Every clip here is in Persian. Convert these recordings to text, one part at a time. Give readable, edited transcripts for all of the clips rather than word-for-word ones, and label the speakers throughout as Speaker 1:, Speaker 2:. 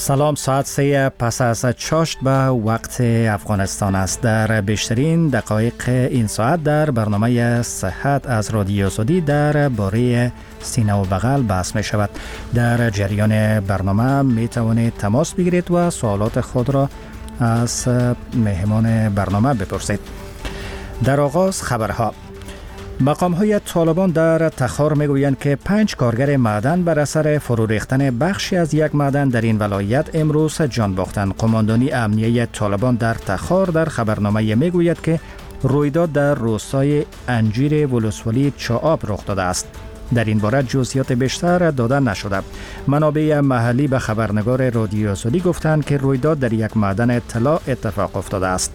Speaker 1: سلام، ساعت 3 پس از چاشت به وقت افغانستان است. در بیشترین دقایق این ساعت در برنامه صحت از رادیو سعودی در باره سینه و بغل بحث می شود. در جریان برنامه می توانید تماس بگیرید و سوالات خود را از مهمان برنامه بپرسید. در آغاز خبرها. مقام‌های طالبان در تخار میگویند که 5 کارگر معدن بر اثر فرو ریختن بخشی از یک معدن در این ولایت امروز جان باختند. قماندانی امنیه طالبان در تخار در خبرنامه میگوید که رویداد در روستای انجیر ولسوالی چاآب رخ داده است. در این باره جزئیات بیشتر داده نشده. منابع محلی به خبرنگار رادیو سعودی گفتند که رویداد در یک معدن طلا اتفاق افتاده است.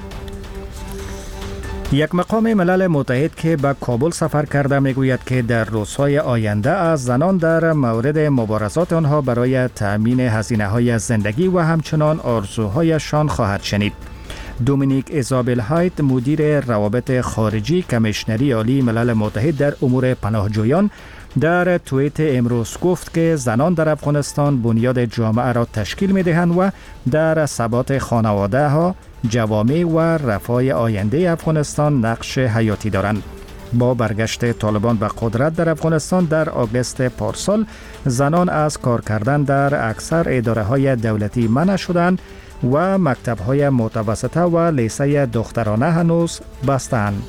Speaker 1: یک مقام ملل متحد که به کابل سفر کرده میگوید که در روزهای آینده از زنان در مورد مبارزات آنها برای تأمین هزینه‌های زندگی و همچنان آرزوهایشان خواهد شنید. دومینیک ایزابل هایت، مدیر روابط خارجی کمیشنری عالی ملل متحد در امور پناهجویان، در توییت امروز گفت که زنان در افغانستان بنیاد جامعه را تشکیل می‌دهند و در ثبات خانواده ها، جوامع و رفاه آینده افغانستان نقش حیاتی دارند. با برگشت طالبان به قدرت در افغانستان در آگوست پارسال، زنان از کار کردن در اکثر اداره‌های دولتی منع شدند و مکتب‌های متوسطه و لیسه دخترانه هنوز بسته‌اند.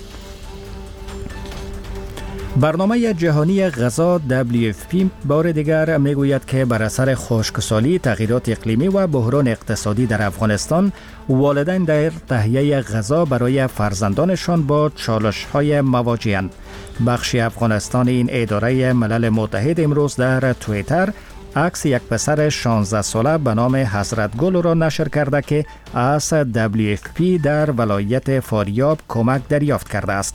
Speaker 1: برنامه جهانی غذا WFP بار دیگر میگوید که بر اثر خشکسالی، تغییرات اقلیمی و بحران اقتصادی در افغانستان، والدین در تهیه غذا برای فرزندانشان با چالش‌های مواجه‌اند. بخش افغانستان این اداره ملل متحد امروز در توییتر عکس یک پسر 16 ساله به نام حضرت گل را نشر کرده که از WFP در ولایت فاریاب کمک دریافت کرده است.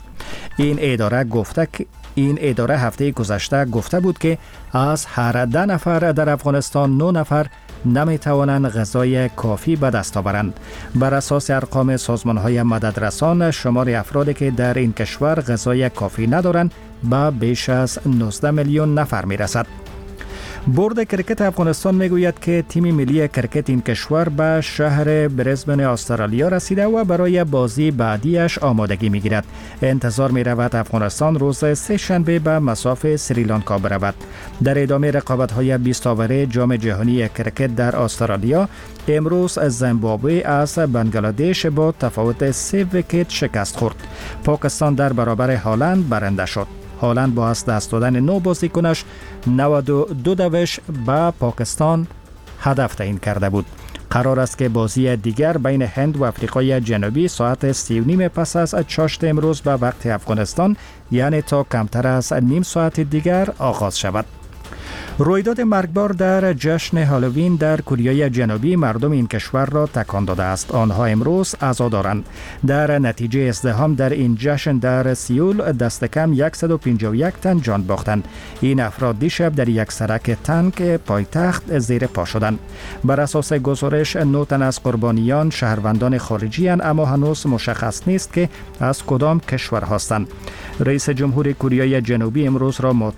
Speaker 1: این اداره هفته گذشته گفته بود که از هر 10 نفر در افغانستان 9 نفر نمی توانند غذای کافی به دست آورند. بر اساس ارقام سازمان‌های مددرسان، شمار افرادی که در این کشور غذای کافی ندارند به بیش از 19 میلیون نفر می رسد. بورد کرکت افغانستان میگوید که تیم ملی کرکت این کشور به شهر برزبن استرالیا رسیده و برای بازی بعدیش آمادگی میگیرد. انتظار می رود افغانستان روز سه شنبه به مصاف سریلانکا برود. در ادامه رقابت‌های 20 آوره جام جهانی کرکت در استرالیا، امروز زیمبابوه از بنگلادش با تفاوت 3 ویکت شکست خورد. پاکستان در برابر هالند برنده شد. هالند با از دست دادن 9 بازیکنش 92 دوش به پاکستان هدف تعیین کرده بود. قرار است که بازی دیگر بین هند و آفریقای جنوبی ساعت 3:30 پس از چاشت امروز به وقت افغانستان، یعنی تا کمتر از نیم ساعت دیگر آغاز شود. رویداد مرگبار در جشن هالووین در کره جنوبی مردم این کشور را تکان داده است. آنها امروز عزا دارند. در نتیجه ازدحام در این جشن در سیول دست کم 151 تن جان باختند. این افراد دیشب در یک سرک تنگ پایتخت زیر پا شدند. بر اساس گزارش 9 تن از قربانیان شهروندان خارجی اند، اما هنوز مشخص نیست که از کدام کشور هستند. رئیس جمهور کره جنوبی امروز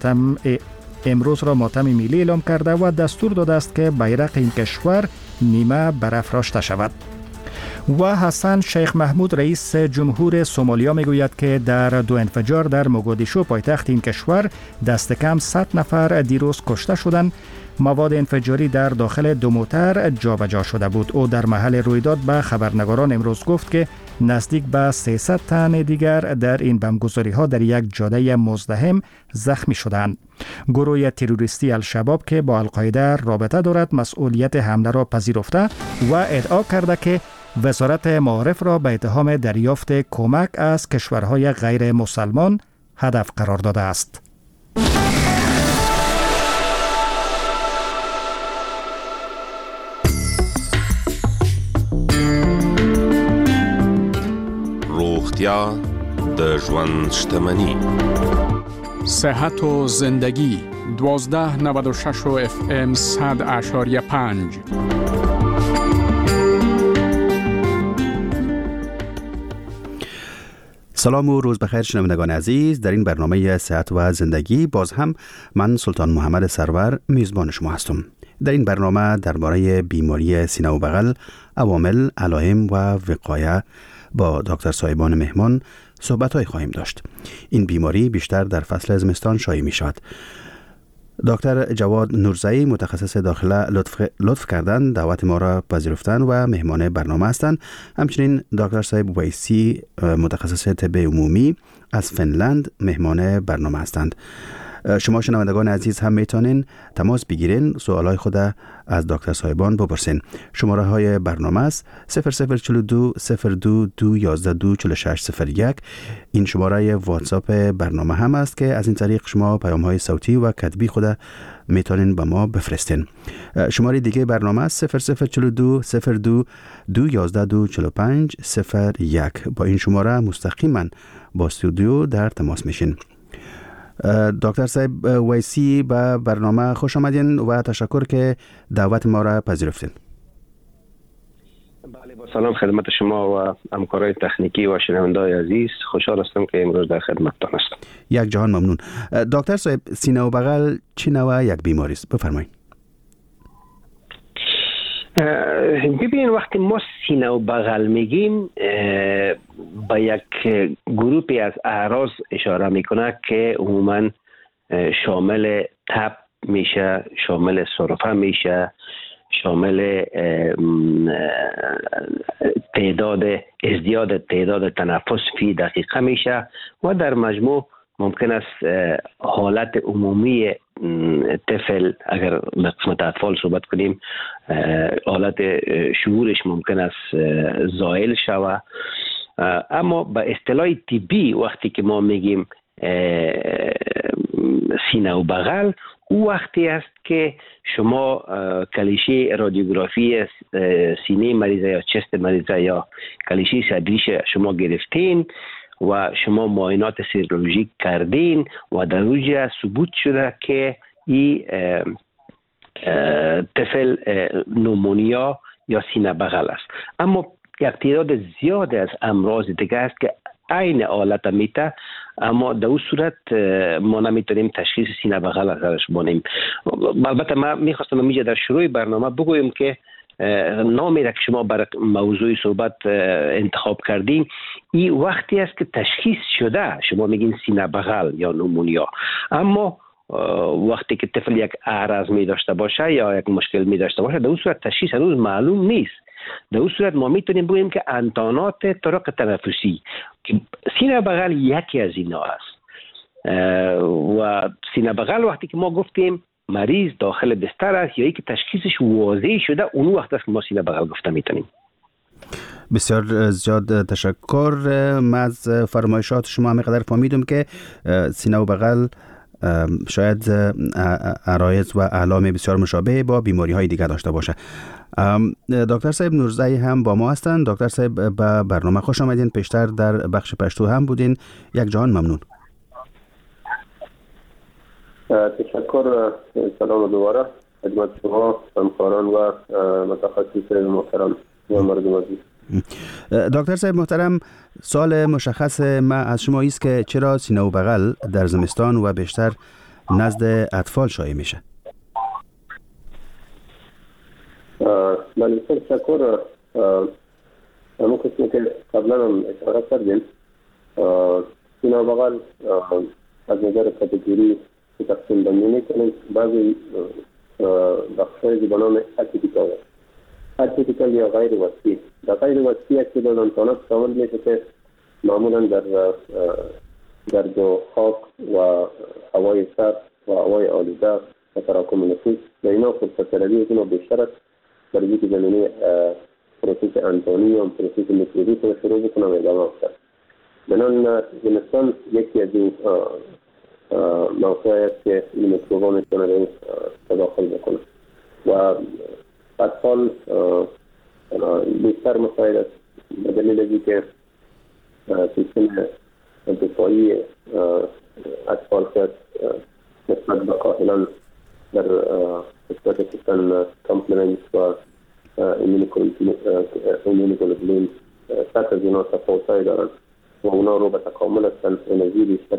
Speaker 1: را ماتم ملی اعلام کرده و دستور داده است که بیرق این کشور نیمه برافراشته شود. و حسن شیخ محمود رئیس جمهور سومالیا میگوید که در 2 انفجار در موگادیشو پایتخت این کشور دست کم 100 نفر دیروز کشته شدند. مواد انفجاری در داخل 2 موتر جابجا شده بود. او در محل رویداد به خبرنگاران امروز گفت که نزدیک به 300 تن دیگر در این بمبگذاری‌ها در یک جاده مزدحم زخمی شدند. گروه تروریستی الشباب که با القاعده رابطه دارد مسئولیت حمله را پذیرفته و ادعا کرده که وزارت معارف را به اتهام دریافت کمک از کشورهای غیر مسلمان هدف قرار داده است.
Speaker 2: روغتیا د ژوند شتمني.
Speaker 3: صحت و زندگی 1296 FM 100.5.
Speaker 4: سلام و روز بخیر شنوندگان عزیز. در این برنامه صحت و زندگی باز هم من سلطان محمد سرور میزبان شما هستم. در این برنامه درباره بیماری سینه و بغل، عوامل، علائم و وقایه با دکتر صایبان مهمان صحبت‌های خواهیم داشت. این بیماری بیشتر در فصل زمستان شایع می شود. دکتر جواد نورزایی متخصص داخله لطف کردن دعوت ما را پذیرفتن و مهمان برنامه هستند. همچنین دکتر صاحب ویسی متخصص طب عمومی از فنلند مهمان برنامه هستند. شما شنوندگان عزیز هم میتونین تماس بگیرین، سوالای خود از دکتر صاحبان بپرسین. شماره های برنامه است 0042 02 212 4601. این شماره واتساپ برنامه هم است که از این طریق شما پیام های صوتی و کتبی خود میتونین به ما بفرستین. شماره دیگه برنامه است 0042 02 212 4501. با این شماره مستقیما با استودیو در تماس میشین. دکتر صاحب ویسی به برنامه خوش آمدین و تشکر که دعوت ما را پذیرفتین.
Speaker 5: بله، با سلام خدمت شما و همکارای تکنیکی و شنونده‌های عزیز. خوشحال هستم که امروز در خدمتتان هستم.
Speaker 4: یک جهان ممنون. دکتر صاحب، سینه و بغل چه نوع یک بیماری است؟ بفرمایید.
Speaker 5: ببین، وقتی ما سینه و بغل میگیم با یک گروهی از اعراض اشاره میکنه که عموما شامل تب میشه، شامل سرفه میشه، شامل ازدیاد تعداد تنفس فی دقیقه میشه و در مجموع ممکن است حالت عمومی طفل، اگر قسمت اطفال صحبت کنیم، حالت شعورش ممکن است زائل شود. اما به اصطلاح طبی وقتی که ما میگیم سینه و بغل، او وقتی است که شما کلیشه رادیوگرافی سینه مریضه یا چست مریضه یا کلیشه صدریش شما گرفتین و شما معاینات سیرولوژیک کردین و در اوجه ثبوت شده که این طفل نومونیا یا سینه بغل است. اما یک تعداد زیاد از امراض دیگه است که عین حالت میته، اما در اون صورت ما نمیتونیم تشخیص سینه بغل ازش بکنیم. البته من میخواستم میجه در شروع برنامه بگویم که نامی را که شما برای موضوع صحبت انتخاب کردین، این وقتی است که تشخیص شده شما میگین سینه بغل یا نومونیا. اما وقتی که طفل یک اعراض می داشته باشه یا یک مشکل می داشته باشه، در اون صورت تشخیص هنوز معلوم نیست. در اون صورت ما میتونیم بگیم که انتانات طرق تنفسی، که سینه بغل یکی از اینا است. و سینه بغل وقتی که ما گفتیم مریض داخل بستر است یا ای که تشخیصش واضح شده، اون وقت است که ما سینه بغل گفته میتونیم.
Speaker 4: بسیار زیاد تشکر. من از فرمایشات شما همینقدر فهمیدم که سینه و بغل شاید عرایض و علائم بسیار مشابه با بیماری های دیگر داشته باشه. دکتر صاحب نورزایی هم با ما هستند. دکتر صاحب به برنامه خوش آمدین. پیشتر در بخش پشتو هم بودین. یک جهان ممنون.
Speaker 6: تشکر. سلام دوباره خدمت شما همکاران و متخصصین محترم و مردم عزیز.
Speaker 4: دکتر صاحب محترم، سوال مشخص ما از شما است که چرا سینه و بغل در زمستان و بیشتر نزد اطفال شایع میشه؟
Speaker 6: بله، تشکر. همون قسمی که قبلا هم اشاره کردیم، سینه و بغل از نظر کاتگوری تقسیم بندی میکنیم. بعضی بخش‌هایی به نام اتیپیکال یا غیر وسیع. در غیر وسیع تعداد انتانات شامل میشه که معمولا در دو خاک و هوای سرد و هوای آلوده و تراکم نفوس و اینا فرصت روی از اینا بیشتر است، برای اینکه زمینه پروسس انتانی یا پروسس میکروبی رو شروع بکنم ادامه افتاد. بنان زمستان یکی از این موقعی است که این میکروبا میتونه به تداخل بکنه و اطفال بیشتر مساعد است به دلیل از اینکه سیستم دفاعی اطفال که نسبت به کاهلان در نسبت سیستم کامپلمنت و ایمونوگلوبولین سطح از اینا تفاوت‌هایی دارند و اونا رو به تکامل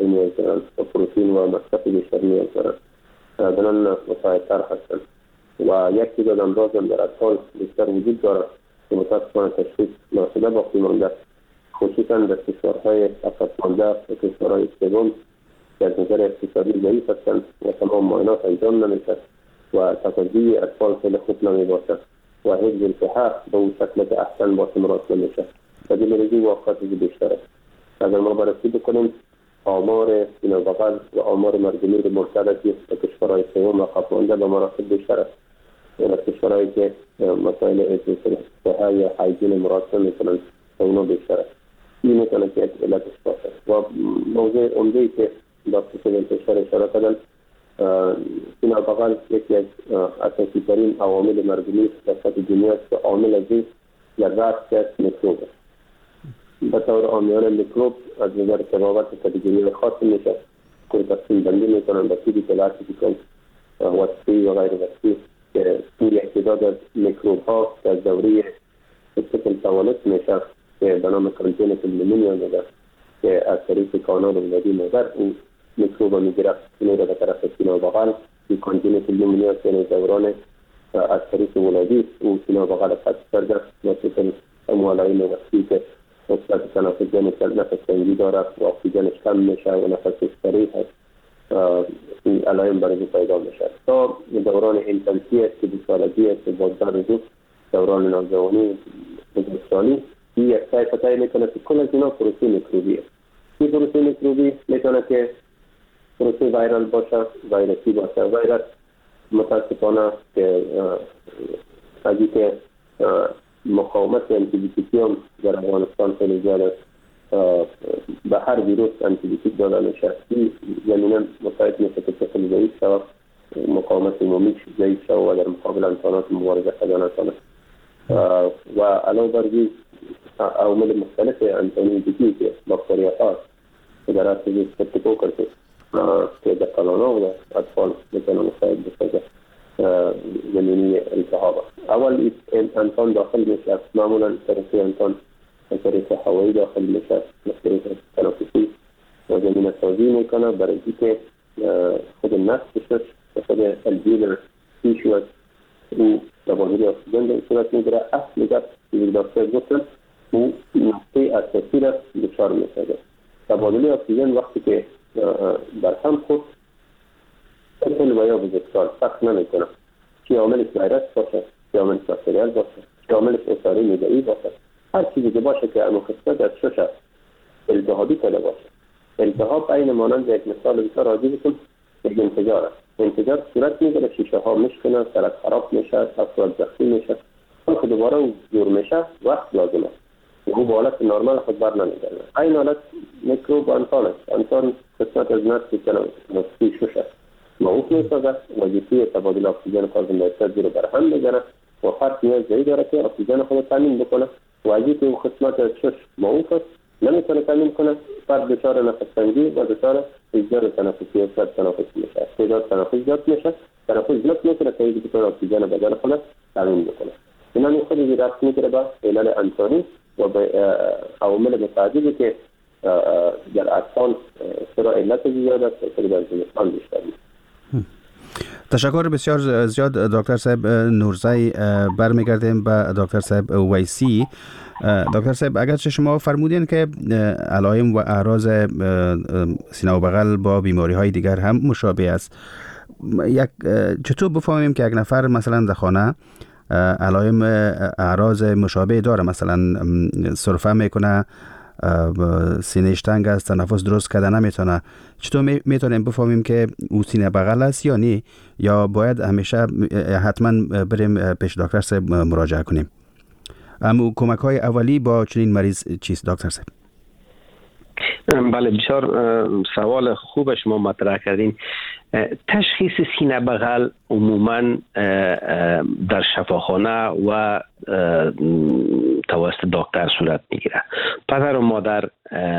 Speaker 6: نیاز دارن و پروتئین و مصرف بیشتر نیاز دارن، دارن مساعدتر هستن و یک تعداد امراض هم در اطفال بیشتر وجود داره که متاسفانه تشخیص ناشده باقی مانده، خصوصا در کشورهای عقب‌مانده و کشورهای سوم که از نظر اقتصادی ضعیف هستند و تمام معاینات انجام نمیشه و تغذیه اطفال خیلی خوب نمی باشد و حفظ الصحه به اون شکل که احسن باشه مراد نمیشه و دیگه واقعات بیشتر است. اگر ما بررسی بکنیم آمار سینه بغل و آمار مرگ‌میر مرتبطی به کشورهای سوم و عقب‌مانده به مراتب بیشتر است. یعنی کشورهایی که مسائل احساسی صحه یا هایجین مراتب میکنند و اونا بیشتر است. این میتونه که علتش باشه و موضوع عمده‌ای که دکتر انتشار اشاره کردن سینه بغل یکی از اساسی ترین عوامل مرگ‌میر در سطح دنیا است که عامل ازی یا رفت از میکروب است. به طور عامیانه میکروب از نظر تبابت کاتگوری خاص میشه که تقسیم بندی میکنن به تیپی کلاسیفیکال وصفی و غیر وصفی که این یک تعداد از میکروب ها که از دوره سیکل تولد میشه که به نام کانژنیتال نمونیا میده که از طریق کانال ولادی مادر این میکروب میگیره میره به طرف سینه بغل. این کانژنیتال نمونیا که دوران از طریق ولادی او سینه بغل قطع کرده مثل اموالای وصفی که نسبت تنفس نفس تنگی داره و اکسیژنش کم میشه و نفسش سریع هست، این علائم برای پیدا میشه تا دوران انتنسی است که 2 سالگی است که بازدار روز دوران نوجوانی بزرگسالی این یک طیفه میکنه که کل از اینا پروسه میکروبی است. این پروسه میکروبی میتونه که پروسه ویرال باشه، ویروسی باشه. ویروس متاسفانه که از اینکه مقاومت انتیبیوتیکی هم در افغانستان خیلی زیاده به هر ویروس انتیبیوتیک داده میشه، این زمینه مساعد میشه که طفل ضعیف شود، مقاومت عمومیش ضعیف شود و در مقابل امکانات مبارزه کردن نتونه و علاوه بر این عوامل مختلف انتیبیوتیکی که باکتریاها که در اصل استفاده که در کلانا و در اطفال میتونه مساعد بشه زمینی التهاب. اول انسان داخل میشه، معمولا طریق انسان طریق هوایی داخل میشه، طریق تنفسی و زمینه سازی میکنه برای اینکه خود نفسش خود الویولر تیشو او تبادل اکسیژن به صورت میگیره. اصل گپ که دکتر گفتن او نقطه اساسی را دچار میشه. تبادل اکسیژن وقتی که برهم خود طفل و یا بزرگسال فرق نمیکنه که عاملش ویروس باشه، که عاملش باکتریال باشه، که عاملش اثاری میدهی باشه، هر چیزی که باشه که مخصص از شش التهابی کرده باشه. التهاب عین مانند یک مثال بسیار راضی بکن یک انفجار است. انفجار صورت میگیره، شیشه ها میشکنه، سرک خراب میشه، افراد زخمی میشه، خود دوباره او جور میشه، وقت لازم است و او به حالت نرمال خود بر نمیگرده. این حالت میکروب انسان است. انسان قسمت از نفس نفسی شش است. موقع میسازه وظیفه تبادل اکسیژن کاربن دی اکساید رو برهم بگیره و فرد نیازی داره که اکسیژن خود تامین بکنه و از اینکه اون قسمت از شش موقع است نمیتونه تامین کنه، فرد دچار نفس تنگی و دچار اجزار تنفسی و تنفس میشه. تعداد تنفس زیاد میشه، تنفس زیاد میشه که اینکه بتونه اکسیژن بدن خود تامین بکنه. اینا خودی رفت میگیره با علل انسانی و به عوامل متعددی که در اطفال چرا علت زیاد است و چرا در زمستان بیشتر است.
Speaker 4: تشکر بسیار زیاد دکتر صاحب نورزی. برمیگردیم به دکتر صاحب ویسی. دکتر صاحب اگرچه شما فرمودین که علائم و اعراض سینه و بغل با بیماری های دیگر هم مشابه است، چطور بفهمیم که یک نفر مثلا در خانه علائم اعراض مشابه داره، مثلا سرفه میکنه، سینه‌اش تنگ است، تنفس درست کرده نمیتونه، چطور میتونیم بفهمیم که او سینه بغل است یا نه، یا باید همیشه حتما بریم پیش دکتر صاحب مراجعه کنیم؟ اما کمک های اولی با چنین مریض چیست دکتر صاحب؟
Speaker 5: بله، بسیار سوال خوب شما مطرح کردین. تشخیص سینه بغل عموما در شفاخانه و توسط دکتر صورت میگیره. پدر و مادر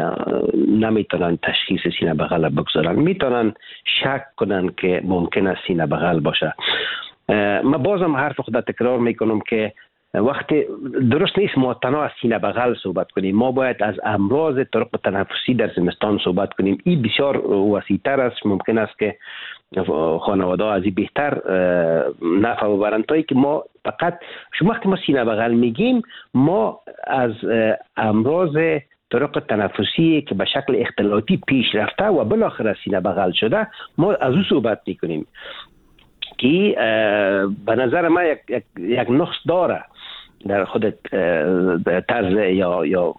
Speaker 5: نمیتونن تشخیص سینه بغل بگذارن، میتونن شک کنن که ممکن است سینه بغل باشه. من بازم حرف خود تکرار میکنم که وقتی درست نیست ما تنها از سینه بغل صحبت کنیم، ما باید از امراض طرق تنفسی در زمستان صحبت کنیم. این بسیار وسیع‌تر است، ممکن است که خانواده ها از این بهتر نفع ببرند تا که ما فقط وقتی ما سینه بغل میگیم ما از امراض طرق تنفسی که به شکل اختلاطی پیش رفته و بالاخره سینه بغل شده ما از او صحبت میکنیم که به نظر من یک نقص داره در خود طرز یا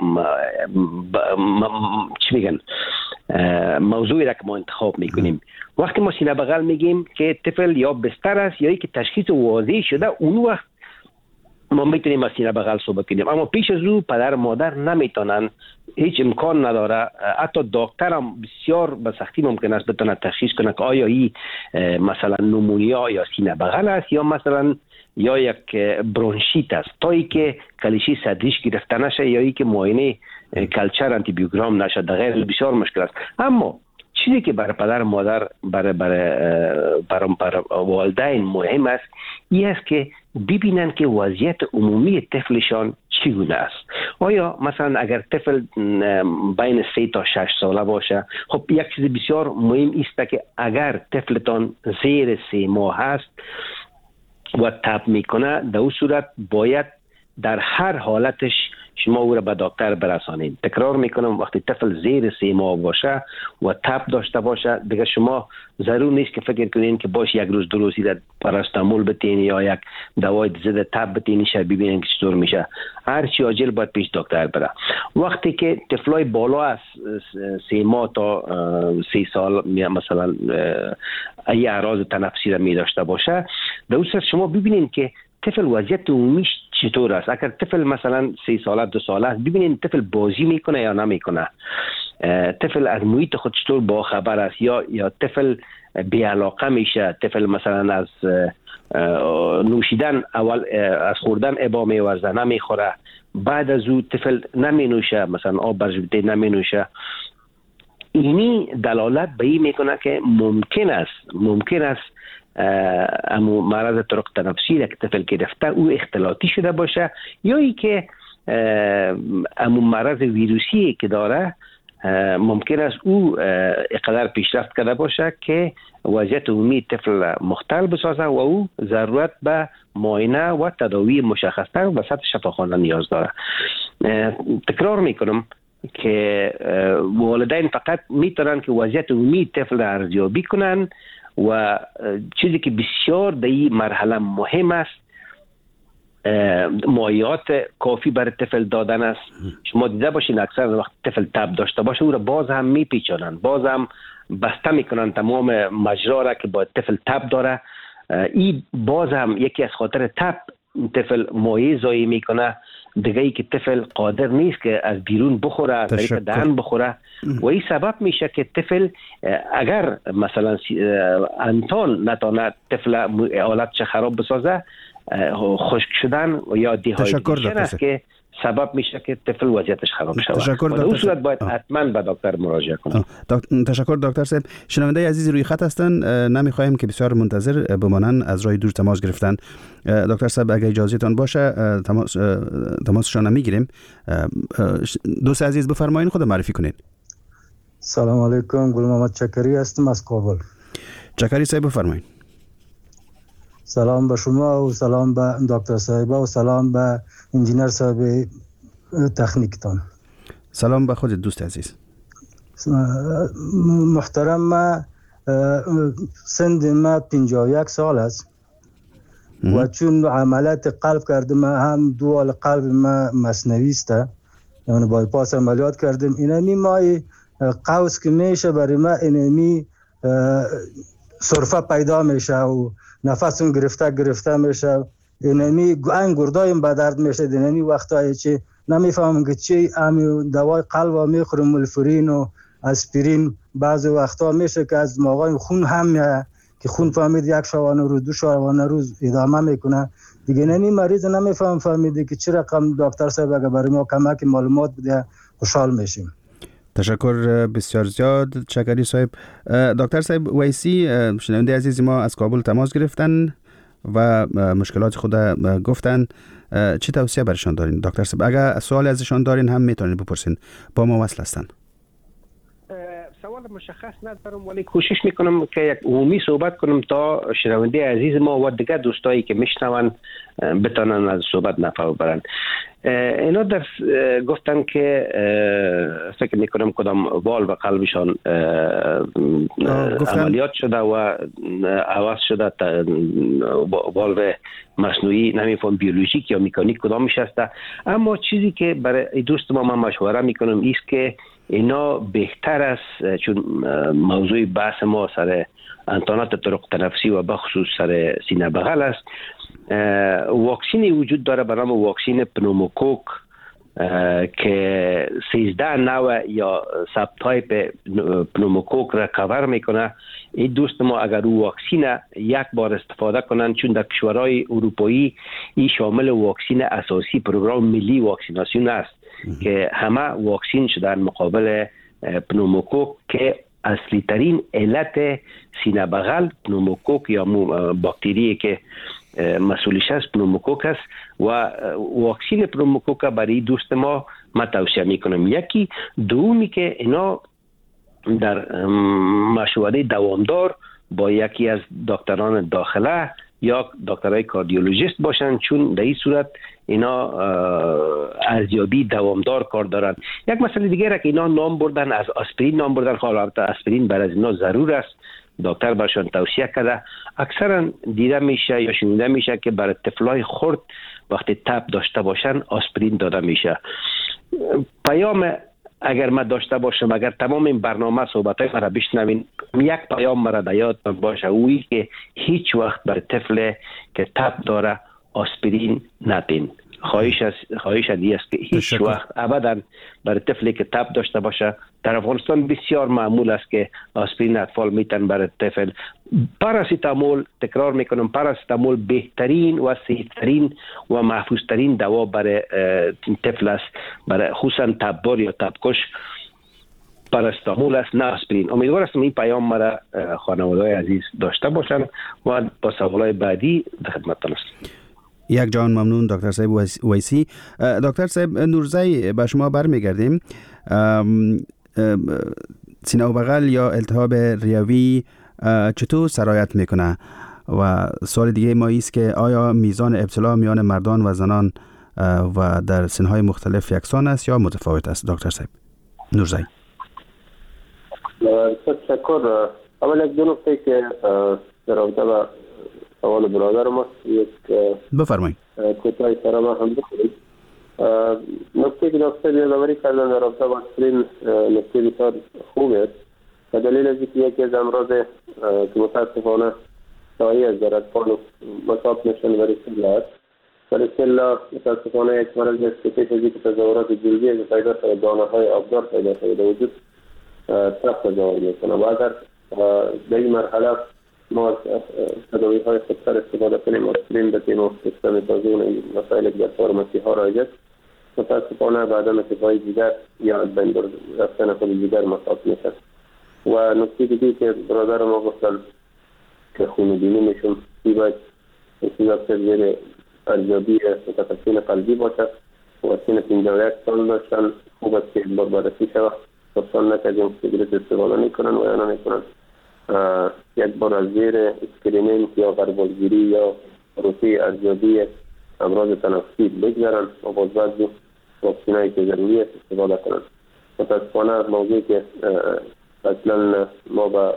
Speaker 5: چی میگن موضوعی را که ما انتخاب میکنیم. وقتی ما سینه بغل میگیم که طفل یا بستر است یا ای که تشخیص واضح شده، اون وقت ما میتونیم از سینه بغل صحبت کنیم. اما پیش از او پدر مادر نمیتونن، هیچ امکان نداره، حتی دکتر هم بسیار به سختی ممکن است بتونه تشخیص کنه که آیا این مثلا نمونیا یا سینه بغل است یا مثلا یا یک برونشیت است، تا ای که کلیشه صدریش گرفته نشه یا ای که معاینه کلچر آنتی بیوگرام نشه، در غیر بسیار مشکل است. اما چیزی که برای پدر مادر برای والدین مهم است این است که ببینن که وضعیت عمومی طفلشان چگونه است. آیا مثلا اگر طفل بین 3 تا 6 ساله باشه، خب یک چیز بسیار مهم است که اگر طفلتان زیر 3 ماه هست و تب میکنه، در اون صورت باید در هر حالتش شما او را به دکتر برسانید. تکرار میکنم، وقتی طفل زیر 3 ماه باشه و تب داشته باشه، دیگه شما ضرور نیست که فکر کنین که باش یک روز 2 روزی در پاراستامول بتین یا یک دوای ضد تب بتین شب ببینین که چطور میشه. هر چی عاجل باید پیش دکتر بره. وقتی که طفلای بالا از 3 ماه تا 3 سال مثلا ای اعراض تنفسی را می داشته باشه، در اون صورت شما ببینین که طفل وضعیت عمومیش چطور است. اگر طفل مثلا 3 ساله 2 ساله است، ببینین طفل بازی میکنه یا نمیکنه، طفل از محیط خود چطور با خبر است یا طفل بی علاقه میشه، طفل مثلا از نوشیدن اول از خوردن ابا میورزه نمیخوره، بعد از او طفل نمی نوشه، مثلا آب برژبیده نمی نوشه. اینی دلالت به این میکنه که ممکن است امو مرض طرق تنفسی که طفل گرفته او اختلاطی شده باشه، یا ای که امو مرض ویروسی که داره ممکن است او اقدر پیشرفت کرده باشه که وضعیت عمومی طفل مختل بسازه و او ضرورت به معاینه و تداوی مشخص‌تر و سطح شفاخانه نیاز داره. تکرار میکنم که والدین فقط میتونن که وضعیت عمومی طفل ارزیابی کنن و چیزی که بسیار در این مرحله مهم است مایعات کافی برای طفل دادن است. شما دیده باشین اکثر وقت طفل تب داشته باشه او را باز هم میپیچانن، باز هم بسته میکنن تمام مجرا را که باید طفل تب داره. این باز هم یکی از خاطر تب طفل مایع ضایع میکنه، دیگه ای که طفل قادر نیست که از بیرون بخوره، از طریق دهن بخوره و این سبب میشه که طفل اگر مثلا انتان نتانه طفل حالتش خراب بسازه، خشک شدن یا دیهایدریشن است که سبب میشه که طفل وضعیتش خراب شود. در اون صورت باید حتما به دکتر مراجعه کنه.
Speaker 4: تشکر دکتر صاحب. شنونده عزیز روی خط هستن، نمیخوایم که بسیار منتظر بمانن، از راه دور تماس گرفتن. دکتر صاحب اگه اجازه تان باشه تماسشان میگیریم. دوست عزیز بفرمایید، خود معرفی کنید.
Speaker 7: سلام علیکم، گل محمد چکری هستم از کابل.
Speaker 4: چکری صاحب بفرمایید.
Speaker 7: سلام به شما و سلام به دکتر صاحب و سلام به انجینر صاحب تکنیکتان.
Speaker 4: سلام به خود دوست عزیز.
Speaker 7: محترم، ما سند ما 51 سال است و چون عملیات قلب کردم، هم دوال قلب ما مصنوعی است، یعنی بایپاس عملیات کردم. اینمی مای قوس که میشه برای ما اینمی سرفه پیدا میشه و نفسم گرفته میشه، اینمی گردایم به درد میشه. اینمی وقتایی که نمیفهمم که چی امی دوای قلب میخورم، ملفورین و اسپرین، بعضی وقتا میشه که از موقع خون هم میاد که خون فهمید 1 شبانه روز 2 شبانه روز ادامه میکنه دیگه. نمی مریض فهمیده که چه رقم دکتر صاحب اگه برای ما کمک معلومات بده خوشحال میشیم.
Speaker 4: تشکر بسیار زیاد چکری صاحب. دکتر صاحب ویسی، شنونده عزیز ما از کابل تماس گرفتن و مشکلات خود گفتن. چی توصیه برشان دارین دکتر صاحب؟ اگر سوال ازشان دارین هم میتونین بپرسین، با ما وصل هستن.
Speaker 5: سوال مشخص ندارم ولی کوشش میکنم که یک عمومی صحبت کنم تا شنونده عزیز ما و دیگر دوستایی که میشنون بتونن از صحبت نفع ببرن. اینا در گفتن که فکر میکنم کدام والو قلبشان عملیات شده و عوض شده والو مصنوعی، نمیفهم بیولوژیک یا مکانیک کدامش هسته. اما چیزی که برای دوست ما من مشوره میکنم ایست که اینا بهتر است، چون موضوع بحث ما سر انتانات طرق تنفسی و بخصوص سر سینه بغل است. واکسینی وجود داره به نام واکسین پنوموکوک که 13 نوع یا ساب تایپ پنوموکوک را کاور میکنه. این دوست ما اگر او واکسین یک بار استفاده کنند، چون در کشورهای اروپایی این شامل واکسین اساسی پروگرام ملی واکسیناسیون است که همه واکسین شدن مقابل پنوموکوک که اصلی ترین علت سینه بغل پنوموکوک یا باکتری که مسئولش است پنوموکوک است و واکسین پنوموکوک برای دوست ما توصیه میکنم. یکی دومی که اینا در مشوره دوامدار با یکی از دکتران داخله یا دکترای کاردیولوژیست باشن، چون در این صورت اینا ارزیابی دوامدار کار دارن. یک مسئله دیگه را که اینا نام بردن، از آسپرین نام بردن. البته آسپرین برای از اینا ضرور است، دکتر برشان توصیه کرده. اکثرا دیده میشه یا شنیده میشه که برای طفلای خرد وقتی تب داشته باشن آسپرین داده میشه. پیام اگر ما داشته باشم، اگر تمام این برنامه صحبتای مرا بشنوین، یک پیام مرا در یادتان باشه، اویی که هیچ وقت برای طفل که تب داره آسپرین ندین. خواهش دی است که هیچ وقت ابدا برای طفلی که تب داشته باشه. در افغانستان بسیار معمول است که آسپرین اطفال میتن برای طفل. پاراسیتامول، تکرار میکنم، پاراسیتامول بهترین و سیفترین و محفوظترین دوا برای طفل است، برای خصوصا تبدار یا تبکش پاراسیتامول است، نه آسپرین. امیدوار هستم این پیام مرا خانواده‌های عزیز داشته باشن و با سوالای بعدی در خدمتتان هستم.
Speaker 4: یک جان ممنون دکتر صاحب ویسی. دکتر صاحب نورزی، به شما برمیگردیم. سینه و بغل یا التهاب ریوی چطور سرایت میکنه؟ و سوال دیگه ما ایست که آیا میزان ابتلا میان مردان و زنان و در سنهای مختلف یکسان است یا متفاوت است؟ دکتر صاحب نورزی.
Speaker 6: تشکر. اول یک دو نکته که در رابطه با سوال برادر ما یک
Speaker 4: بفرمایید
Speaker 6: کوتاهی سر ما هم بکنید. نکته که دکتر یادآوری کردن در رابطه با آسپرین نکته بسیار خوب است و دلیل از اینکه یکی از امراض که متاسفانه شایع است در اطفال مصاب میشن برای سله است. برای سله متاسفانه یک مرض است که پیش از اینکه تظاهرات جلدی از پیدا شود دانه‌های آبدار پیدا شود در وجود سخت تظاهر میکنه و اگر در این مرحله ما از تداوی‌های خودسر استفاده کنیم، آسپرین بدیم و سیستم تازون مسائل در فارماسی ها رایج است، متاسفانه بعد از اتفاقی دیگر یا از بین رفتن خود دیگر مصاب میشد. و نکته دیگه که برادر ما گفتن که خون‌بینی میشون باید اصلا زیر ارزیابی متخصصین قلبی باشد و سن 51 سال داشتن. خوب است که بار بررسی شود، خودشان نکردیم سیگرت استفاده نکنن و یا نکنن. یک بار از زیر اسکرینینگ یا غربالگیری یا پروسه ارزیابی امراض تنفسی بگذارن و باز بعضی واکسینایی که ضروری است استفاده کنن. متاسفانه از موضوعی که اصلا ما با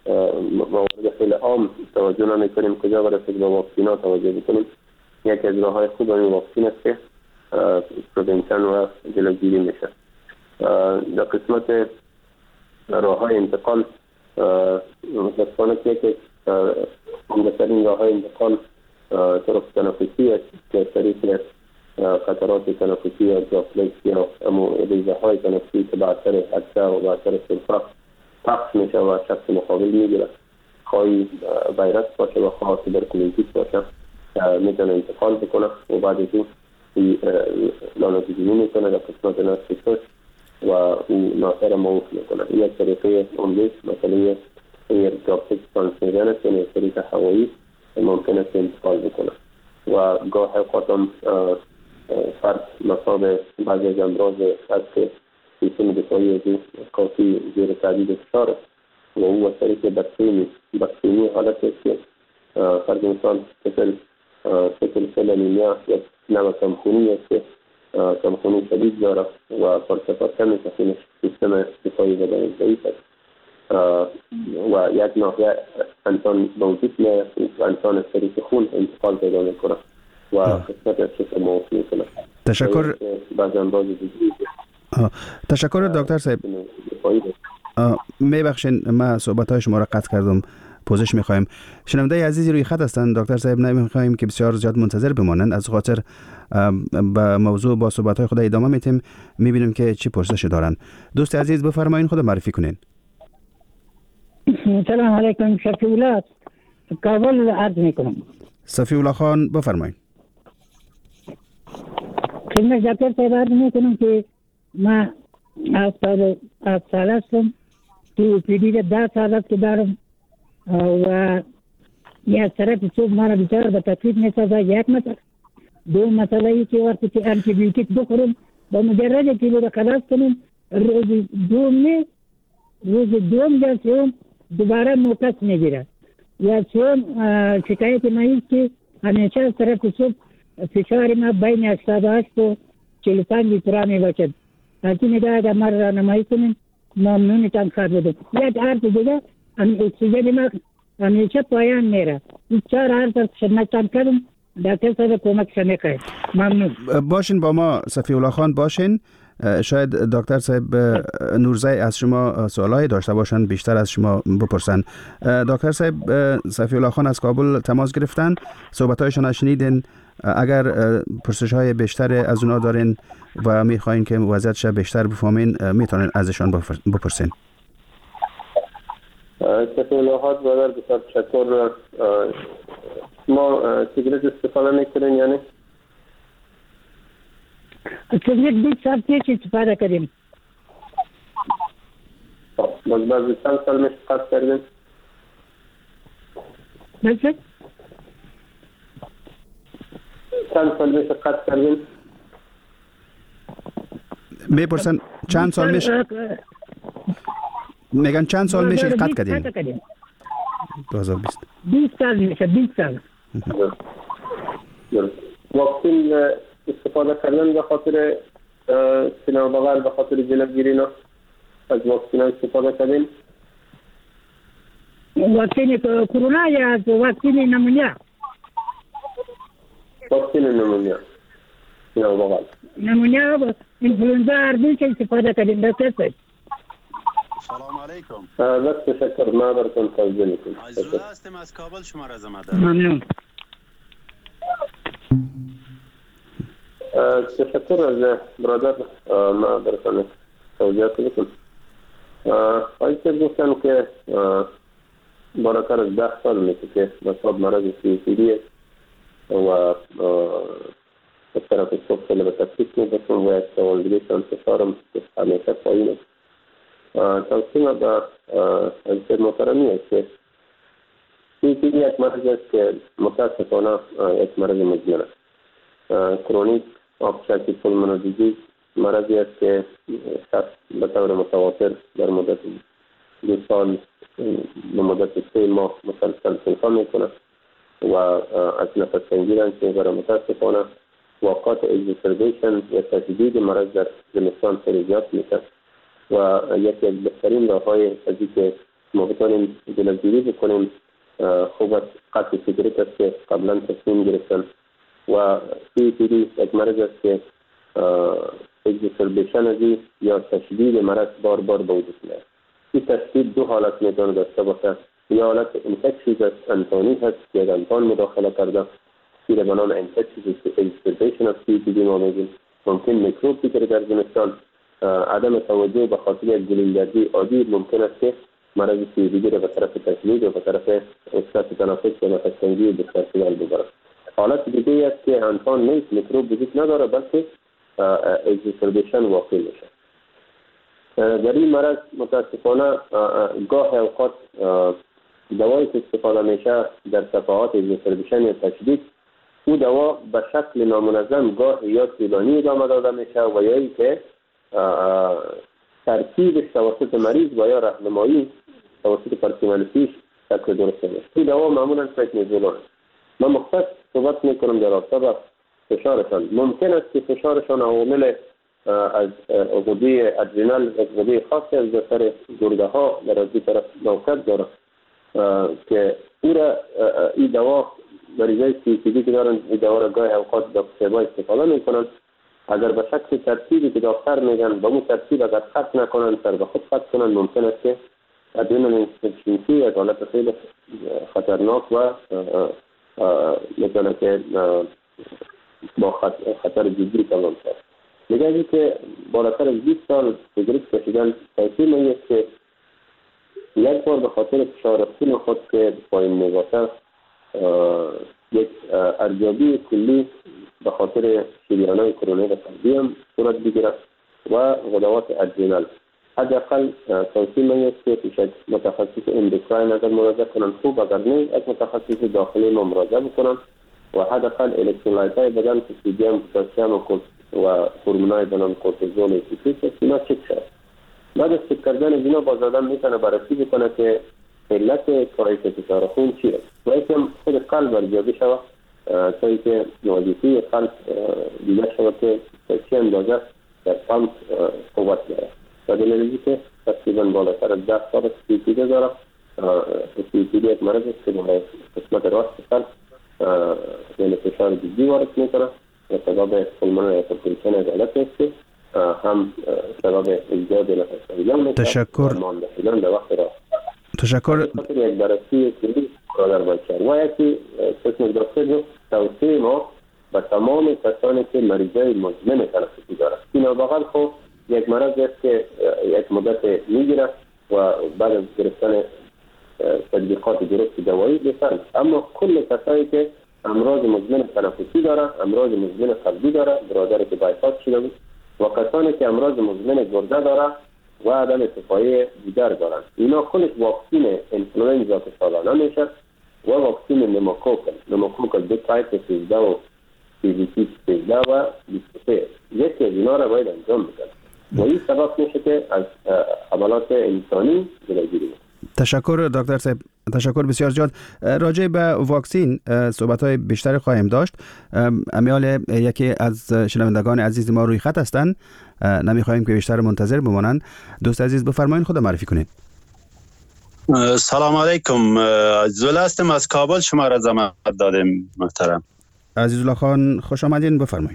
Speaker 6: موارد خیلی عام توجه نمی‌کنیم، کجا برسید با واکسینا توجه بکنیم. یکی از راه‌های خوب این واکسین است که پروونشن و جلوگیری میشه. در قسمت راه‌های انتقال متاسفانه که عمده‌ترین راه‌های انتقال طرق تنفسی است که طریق خطرات تنفسی یا دراپلتس یا ریزه‌های تنفسی که به اثر عطسه و به اثر سرفه پخش میشه و شخص مقابل میگیره، خواهی ویروس باشه و خواهی تبرکلوزیس باشه میتونه انتقال بکنه و بعد از این لانوتیزمی میکنه در قسمت نفسیش و او ناصر موف میکنه. این یک طریقه عمده مسئله ایر دراپلتس ترانسمیشن است، یعنی طریق هوایی ممکن است انتقال بکنه و گاه اوقات هم فرد مصاب بعضی از امراض هست که سیستم دفاعی از کافی زیر تهدید فشار است و او از طریق بدخیمی حالت است که فرد انسان سکل سل انیمیا یک نوع کمخونی است که کمخونی شدید داره و فلسفه کمی که سیستم دفاعی بدن ضعیف است و یک ناحیه انسان به وجود میاد و انسان از طریق خون انتقال پیدا میکنه و قسمت از شکل موافق میکنه.
Speaker 4: تشکر.
Speaker 6: بعض امراض دیگه.
Speaker 4: تشکر دکتر صاحب. میبخشین ما صحبت‌های شما را قطع کردم، پوزش می‌خوایم. شنونده عزیزی روی خط هستند دکتر صاحب، نمی‌خوایم که بسیار زیاد منتظر بمانند، از خاطر با موضوع با صحبت‌های خود ادامه میتیم، می‌بینیم که چی پرسشی دارن. دوست عزیز بفرمایید، خود معرفی کنین.
Speaker 8: سلام علیکم. شفیع‌الله کابل عرض میکنم.
Speaker 4: صفی‌الله خان بفرمایید.
Speaker 8: خدمت دکتر صاحب عرض میکنم که ما از سال هستم تو پیدی 10 سال است که دارم و یک طرف صبح ما را بسیار به تکلیف میسازه. یک مسئله. دو مسئله ای که وقتی که آنتی بیوتیک بخورم با مجرد که رو خلاص کنم روز دوم یا سوم دوباره موقت میگیره. یا سوم شکایت ما است که همیشه از طرف صبح فشار ما بین 88 و 45 پرا می باشد. اگه نگاه ما را نمایی کنیم ممنونتان خواهد بود. یک عرض دیگه اکسیژن ما همیشه پایان میره. این 4 عرض خدمتتان کردم، دکتر صاحب کمک شما کنید. ممنون.
Speaker 4: باشین با ما صفی‌الله خان، باشین. شاید دکتر صاحب نورزی از شما سوالایی داشته باشند، بیشتر از شما بپرسن. دکتر صاحب صفی‌الله خان از کابل تماس گرفتن، صحبت‌هایشان شنیدین. اگر پرسش‌های بیشتر از اونا دارین و می‌خواین که وضعیتش بیشتر بفهمین، میتونین ازشان بپرسین.
Speaker 6: صفی‌الله خان بسیار تشکر. ما سیگرت استفاده میکنین یعنی؟
Speaker 8: سیگرت 20 سال پیش استفاده کردیم.
Speaker 6: باز چند سال میشه قطع کردیم؟
Speaker 8: بسید؟
Speaker 6: چند سال میشه قطع کردیم؟
Speaker 4: میپرسن چند سال میشه؟ میگن چند سال میشه قطع کردیم؟ 2020.
Speaker 8: 20 سال میشه. 20 سال.
Speaker 6: واکسین استفاده کردن به خاطر سینه و بغل، به خاطر جلوگیری نه از واکسین استفاده کردیم؟
Speaker 8: واکسین کرونا یا از واکسین نمونیا؟
Speaker 6: واکسین نمونیا، سینه و بغل.
Speaker 8: نمونیا و انفلوئنزا اردو که استفاده کردیم. دکتر صاحب
Speaker 9: سلام علیکم.
Speaker 6: بس تشکر. ما براتون توضیح میکنم.
Speaker 9: عزیزالله هستم از کابل، شما را زماده.
Speaker 8: ممنون.
Speaker 6: تشکر از برادر. ما براتون توضیحات میکنم. آیسته گفتن که بالاتر از 10 سال میشه که مصاب مرض COPD و از طرف صبح خیلی به تکلیف میبسون و یک سوالگیش انتشارم همیشه پایین است. توصیه به از محترمی است که COPD یک مرض است که متاسفانه یک مرض مزمن است. کرونیک obstructive pulmonary disease مرضی است که شخص به طور متواتر در مدت 2 سال به مدت 3 ماه مسلسل سنفا میکنه و از نفس تنگی رنج میبره. متاسفانه واقعات اگزربیشن یا تشدید مرض در زمستان خیلی زیاد میشه و یکی از بهترین راههای ازی که ما بتونیم جلوگیری بکنیم خوب است قطع سیگرت است که قبلا تصمیم گرفتن و COPD یک مرض است که اگزربیشن ازی یا تشدید مرض بار بار به وجود میاد. این تشدید 2 حالت میتونه داشته باشه. یا حالت انفکشیز است، انتانی هست که یک انتان مداخله کرده که به نام انفکشیز اگزربیشن از COPD ما میگیم. ممکن میکروب بگیره در زمستان. عدم توجه به خاطر یک گلوله‌گردی عادی ممکن است که مرض COPD را به طرف تشدید و به طرف احساس تنفس و نفس تنگی بسیار سیال ببره. حالت دیگه است که انسان نیست، میکروب وجود نداره بلکه اگزربیشن واقع میشه. در این مرض متاسفانه گاه اوقات دوایی که استفاده میشه در صفحات دیستریبیوشن یا تشدید، او دوا به شکل نامنظم گاه یا طولانی ادامه داده میشه و یا ای که ترکیبش توسط مریض و یا راهنمایی توسط پرسنل شکل درست میشه. این دوا معمولا پرتنیزولون. من مختص صحبت میکنم در رابطه با فشارشان. ممکن است که فشارشان عوامل از غده ادرینال، از غده خاصی از سر گرده ها در از طرف موقت داره که او را این دوا مریضای COPD که دارن این دوا را گاهی اوقات در سیبا استفاده میکنن. اگر به شکل ترتیبی که دکتر میگن به اون ترتیب اگر خط نکنن، سر به خود خط کنن، ممکن است که ادرینال اینسفیشنسی از حالت خیلی خطرناک و میتونه که با خطر جدی تمام شد. میگه که بالاتر از 20 سال سیگارت کشیدن تاثیر میگه که یک بار به خاطر فشار خون خود که پایین میباشه یک ارزیابی کلی به خاطر شریان‌های کرونری قلبی هم صورت بگیره و غدوات ادرینال. حداقل توصیه من است که پیش از متخصص اندوکراین اگر مراجعه کنن خوب، اگر نه از متخصص داخلی ما مراجعه بکنن و حداقل الکترولایت‌های بدن که سودیم، پتاسیم و هورمونای بدن کورتیزول استیفیس اینا چک شد. بعد از چک کردن اینا باز آدم میتونه بررسی بکنه که علت کاهش فشار خون چیه و اینکه خود قلب ارزیابی شود تا اینکه وظیفه قلب دیده شود که چه اندازه در پمپ قوت داره. و دلیلی که تقریبا بالاتر از 10 سال COPD داره. COPD یک مرض است که در قسمت راست قلب یعنی فشار جدی وارد میکنه و سبب پولمونری هایپرتنشن غلط است که هم سبب ایجاد نفس‌تنگی میشه.
Speaker 4: تشکر. تشکر.
Speaker 6: یک بررسی کلی در بچه و یکی قسم دکتر توصیه ما به تمام کسانی که مریضای مزمن تنفسی دارند. این بغل خب یک مرض است که یک مدت میگیره و بعد از گرفتن تطبیقات درست دوایی بهتر. اما کل کسایی که امراض مزمن تنفسی دارند، امراض مزمن قلبی دارند، برادر که بایپاس شده بود و کسانی که امراض مزمن گرده دارند و عدم شفایی دیگر دارند، اینا کلش واکسین انفلوئنزا که سالانه میشه و واکسین نموکوکل دو تایپ 13 و CVC 13 و 23 یکی از اینا را باید انجام بدن و این سبب میشه که از حملات انسانی جلوگیری میشه.
Speaker 4: تشکر دکتر صاحب، تشکر بسیار زیاد. راجع به واکسین صحبت‌های بیشتری خواهیم داشت. امیال یکی از شنوندگان عزیز ما روی خط هستند، نمی‌خواهیم که بیشتر منتظر بمانند. دوست عزیز بفرمایید، خود معرفی کنید.
Speaker 9: سلام علیکم، عزیزالله هستم از کابل، شما را زحمت دادیم محترم.
Speaker 4: عزیزالله خان خوش آمدین، بفرمایید.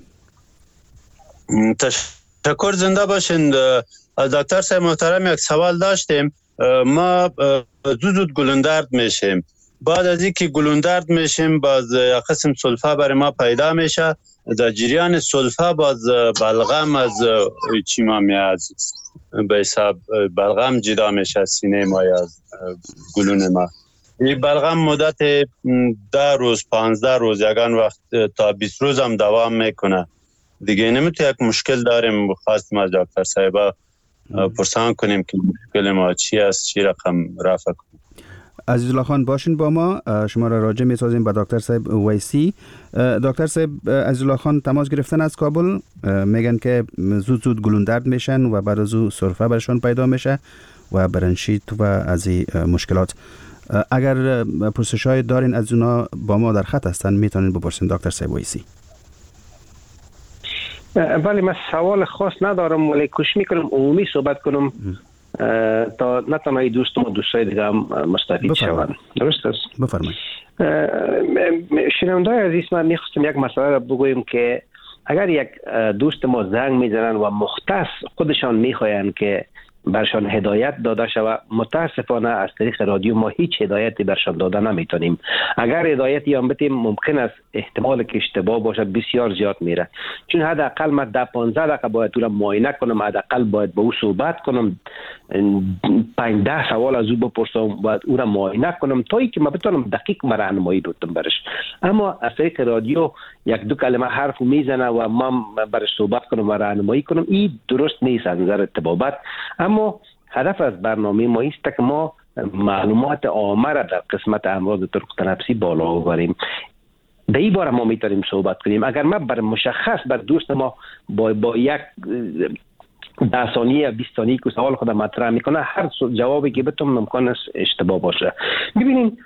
Speaker 9: تشکر، زنده باشین. از دکتر صاحب محترم یک سوال داشتیم. ما زود گلوندرد میشیم، بعد از اینکه گلوندرد میشیم باز یک قسم سلفه برای ما پیدا میشه، در جریان سلفه باز بلغم از چی ما میاد به حساب بلغم جدا میشه سینه ما از گلون ما. این بلغم مدت 10 روز 15 روز یگان وقت تا 20 روز هم دوام میکنه. دیگه نمیتونه یک مشکل داریم، خواستیم از دکتر صاحب پرسان کنیم که مشکل ما چی است، چی رقم رفع کنیم.
Speaker 4: عزیزالله خان باشین با ما، شما را راجع می‌سازیم با دکتر صاحب ویسی. دکتر صاحب، عزیزالله خان تماس گرفتن از کابل، میگن که زود گلوندرد میشن و بعد از او سرفه برشون پیدا میشه و برنشیت و از این مشکلات. اگر پرسش‌های دارین از اونا با ما در خط هستن میتونین بپرسین دکتر صاحب ویسی.
Speaker 5: ولی من سوال خاص ندارم ولی کوشش میکنم عمومی صحبت کنم تا نه تنها دوستم و دوستای دیگه هم مستفید شوند. درست است؟
Speaker 4: بفرمایید.
Speaker 5: شنونده‌های عزیز، من میخواستم یک مسئله را بگویم که اگر یک دوست ما زنگ میزنن و مختص خودشان میخواین که برشان هدایت داده شود، متاسفانه از طریق رادیو ما هیچ هدایتی برشان داده نمیتونیم. اگر هدایتی هم بدیم ممکن است احتمال که اشتباه باشه بسیار زیاد میره، چون حداقل من 10-15 دقیقه باید او را معاینه کنم، حداقل باید با او صحبت کنم، 5-10 سوال از او بپرسم، باید او را معاینه کنم تا اینکه من بتونم دقیق راهنمایی بدم برش. اما از طریق رادیو یک دو کلمه حرف میزنه و من برش صحبت کنم و راهنمایی کنم، این درست نیست از نظر طبابت. اما هدف از برنامه ما است که ما معلومات عامه را در قسمت امراض طرق تنفسی بالا آوریم. در این باره ما میتونیم صحبت کنیم. اگر ما بر مشخص بر دوست ما با یک 10 ثانیه یا 20 ثانیه که سوال خود مطرح میکنه هر جوابی که بتون ممکن است اشتباه باشه. ببینید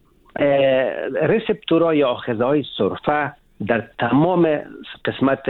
Speaker 5: ریسپتورها یا آخذهای سرفه در تمام قسمت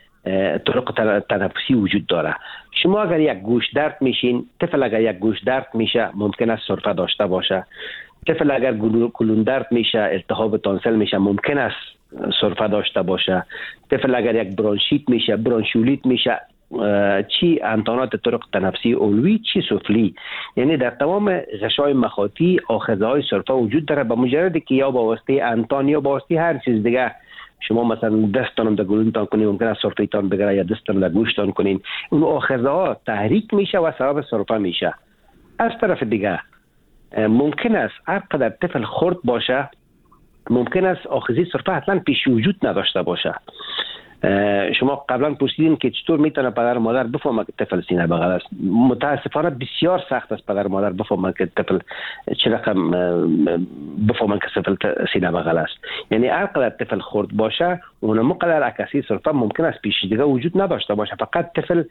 Speaker 5: طرق تنفسی وجود داره. شما اگر یک گوش درد میشین، طفل اگر یک گوش درد میشه ممکن است سرفه داشته باشه. طفل اگر کلون درد میشه، التهاب تانسل میشه، ممکن است سرفه داشته باشه. طفل اگر یک برانشیت میشه، برانشولیت میشه، چی انتانات طرق تنفسی علوی چی سفلی، یعنی در تمام غشای مخاطی آخذهای سرفه وجود داره. به مجردی که یا با واسطه انتان یا با واسطه هر چیز دیگه شما مثلا دستتان در گلونتان کنین ممکن است سرفه‌تان بگیره یا دستتان در گوشتان کنین، اون آخذه ها تحریک میشه و سبب سرفه میشه. از طرف دیگه ممکن است هر قدر طفل خرد باشه ممکن است آخذه سرفه اصلا پیش وجود نداشته باشه. شما قبلا پرسیدین که چطور میتونه پدر و مادر بفهمه که طفل سینه بغل است. متاسفانه بسیار سخت است پدر و مادر بفهمه که طفل چه رقم بفهمه که طفل سینه بغل است. یعنی هر قدر طفل خرد باشه اون مقدر عکاسی سرفه ممکن است پیش دیگه وجود نداشته باشه. فقط طفل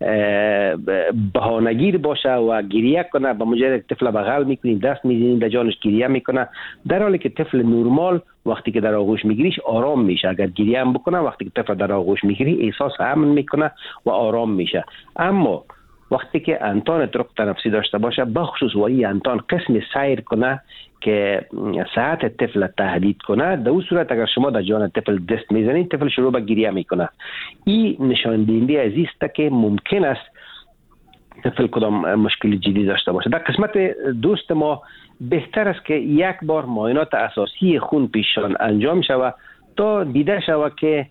Speaker 5: بهانه‌گیر باشه و گریه کنه، به مجرد طفل بغل میکنین دست میزنین در جانش گریه میکنه، در حالی که طفل نورمال وقتی که در آغوش میگیریش آرام میشه. اگر گریه هم بکنه وقتی که طفل در آغوش میگیری احساس امن میکنه و آرام میشه. اما وقتی که انتان طرق تنفسی داشته باشه بخصوص وای انتان قسم سیر کنه که صحت طفل تهدید کنه، در اون صورت اگر شما در جان طفل دست میزنید طفل شروع به گریه میکنه. این نشان دهنده از است که ممکن است طفل کدام مشکل جدی داشته باشه. در قسمت دوست ما بهتر است که یک بار معاینات اساسی خون پیششان انجام شود تا دیده شود که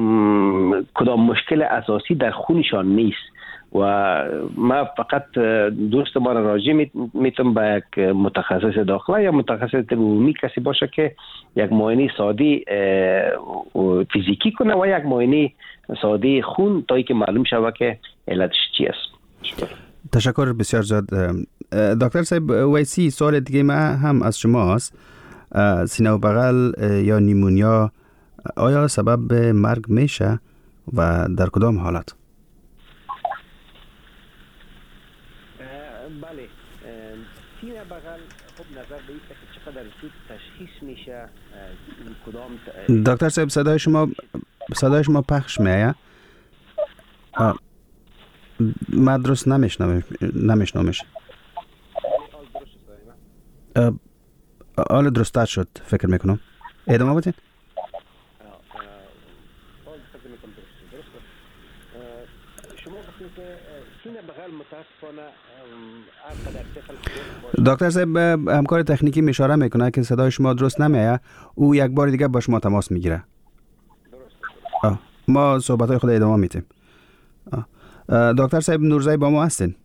Speaker 5: کدام مشکل اساسی در خونشان نیست. و ما فقط دوست ما را راجع میتونم به یک متخصص داخله یا متخصص طب عمومی کسی باشه که یک معاینه ساده فیزیکی کنه و یک معاینه ساده خون تا اینکه معلوم شود که علتش چی است.
Speaker 4: تشکر بسیار زیاد دکتر صاحب ویسی. سوال دیگه ما هم از شماست. سینه و بغل یا نیمونیا آیا سبب مرگ میشه و در کدام حالت؟
Speaker 5: بله، سینه بغل خب نظر به اینه که چقدر زود تشخیص میشه کدام.
Speaker 4: دکتر صاحب صدای شما پخش میایه؟ من درست نمیشنمش. حالا درست شد فکر میکنم. ادامه بدین.
Speaker 5: شما وقتی که سینه بغل متاسفانه
Speaker 4: دکتر صاحب همکار تکنیکی اشاره میکنه که صدای شما درست نمیایه. او یک بار دیگه با شما تماس میگیره. ما صحبت‌های خود ادامه میدیم. دکتر صاحب نورزایی با ما هستین؟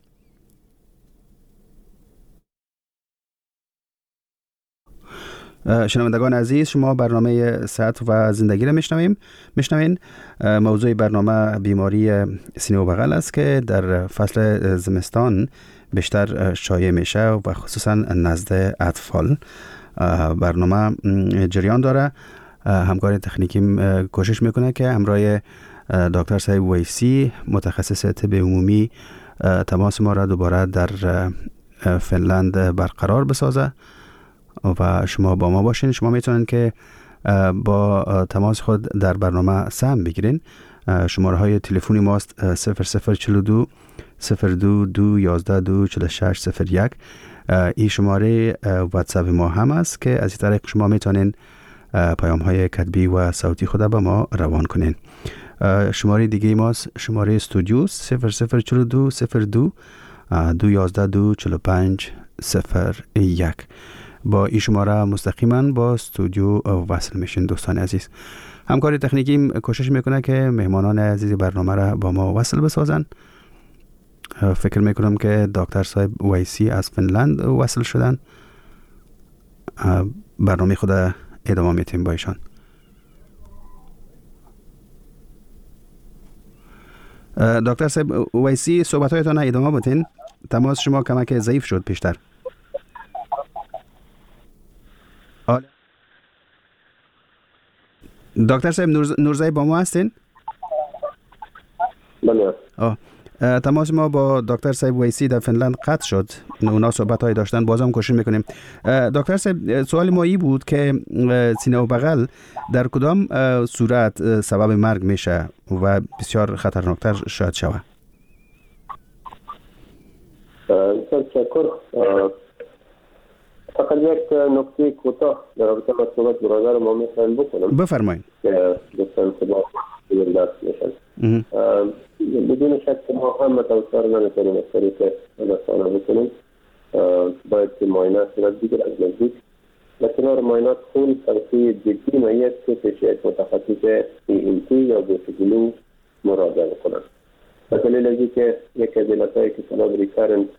Speaker 4: شنوندگان عزیز، شما برنامه صحت و زندگی را میشنوین. موضوع برنامه بیماری سینه و بغل است که در فصل زمستان بیشتر شایع میشه و خصوصا نزد اطفال. برنامه جریان داره. همکار تکنیکی کوشش میکنه که همراه دکتر صاحب ویسی متخصص طب عمومی تماس ما را دوباره در فنلند برقرار بسازه و شما با ما باشین. شما میتونین که با تماس خود در برنامه سهم بگیرین. شماره های تلفنی ماست 0042 02 211 246 01. این شماره واتساپ ما هم است که از این طریق شما میتونین پیام های کتبی و صوتی خود به ما روان کنین. شماره دیگه ماست شماره استودیو 0042 02 211 245 01. با این شماره مستقیما با استودیو وصل میشین. دوستان عزیز، همکار تکنیکی کوشش میکنه که مهمانان عزیز برنامه را با ما وصل بسازن. فکر میکنم که دکتر صاحب ویسی از فنلند وصل شدن. برنامه خود ادامه میتیم با ایشان. دکتر صاحب ویسی صحبت‌هایتان ادامه بدین. تماس شما کمک ضعیف شد پیشتر. دکتر صاحب نورزایی با ما هستین؟
Speaker 6: بله.
Speaker 4: تماس ما با دکتر صاحب ویسی در فنلند قطع شد. اونا صحبت های داشتن، بازم کوشش میکنیم. دکتر صاحب سوال ما این بود که سینه و بغل در کدام صورت سبب مرگ میشه و بسیار خطرناکتر شاید شود؟
Speaker 6: تشکر. فقط یک نکته کوتاه در رابطه با صحبت برادر ما میخوایم بکنم.
Speaker 4: بفرمایید.
Speaker 6: که دوستان صدا دست میشن. بدون شک ما هم متوسط نمیتونیم از طریق رسانه بکنیم. باید که معاینه صورت بگیر از نزدیک. در کنار معاینات خون توصیه جدی مایید که پیش یک متخصص ENT یا گوشگلو مراجعه بکنند. به دلیل از اینکه یک از علتهایی که سبب ریکارنت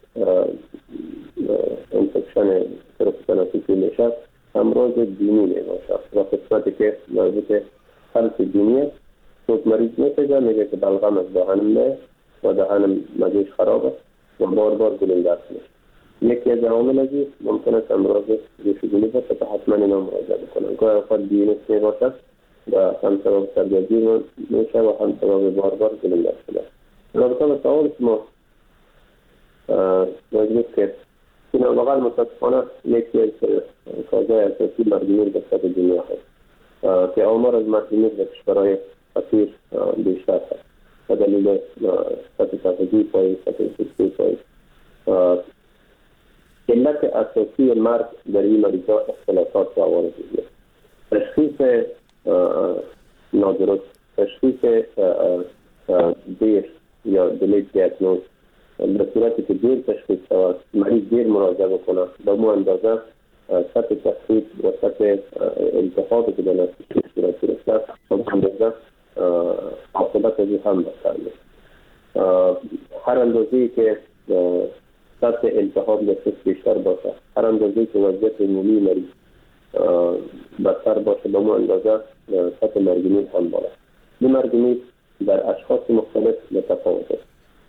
Speaker 6: انفکشن طرف تنفسی میشه امراض بینی میباشد و قسمتی که مربوط خلط بینیه صوت مریض میشه میگه که بلغم از دهنم میه و دهنم مزیش خراب است و بار بار گلوندرد میشه. یکی از عوامل ازی ممکن است امراض گوشگلو باشه که حتما اینا مراجعه بکنن. گاهی اوقات بینی میباشد و هم سبب سردرگی میشه و هم سبب بار بار گلوندرد شده. رابطه با سوال شما مجلس که سینه و بغل متاسفانه یکی از کارهای اساسی مرگمیر به سطح دنیا هست که آمار از مرگمیر در کشورهای فقیر بیشتر هست به دلیل سطح تغذیه پایین، سطح سکسی پایین. علت اساسی مرگ در این مریضا اختلافات و عوارض دیگه. تشخیص نادرست، تشخیص دیر یا دیلیت دیاگنوز به صورتی که دیر تشخیص شود مریض دیر مراجعه بکنه به مو اندازه سطح تخریب و سطح التهابی که در نتیجه صورت گرفته به مو اندازه عاقبت ازی هم بدتر میشه. هر اندازه‌ای که سطح التهاب در جسم بیشتر باشه، هر اندازه‌ای که وضعیت عمومی مریض بدتر باشه به مو اندازه سطح مرگمیر هم بالا. این مرگمیر در اشخاص مختلف متفاوت است.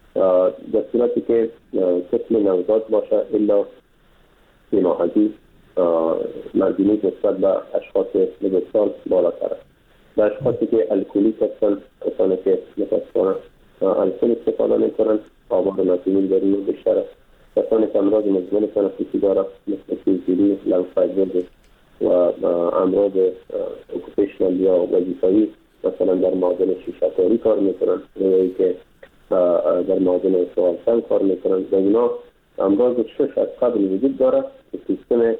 Speaker 6: در صورتی که طفل نوزاد باشه الا 3 ماهگی مرگمیر نسبت به اشخاص بزرگسال بالاتر است. در اشخاصی که الکلیک هستند، کسانی که متاسفانه الکل استفاده میکنند آمار مرگمیر در این بیشتر است. کسانی که امراض مزمن تنفسی دارند مثل COPD، لنگ فایبروزیس و امراض اوکوپیشنال یا وظیفه‌ای مثلا در معادن شیشه‌کاری کار میکنن یا که در معادن سوالسنگ کار میکنن و اینا امراض شش از قبل وجود داره که سیستم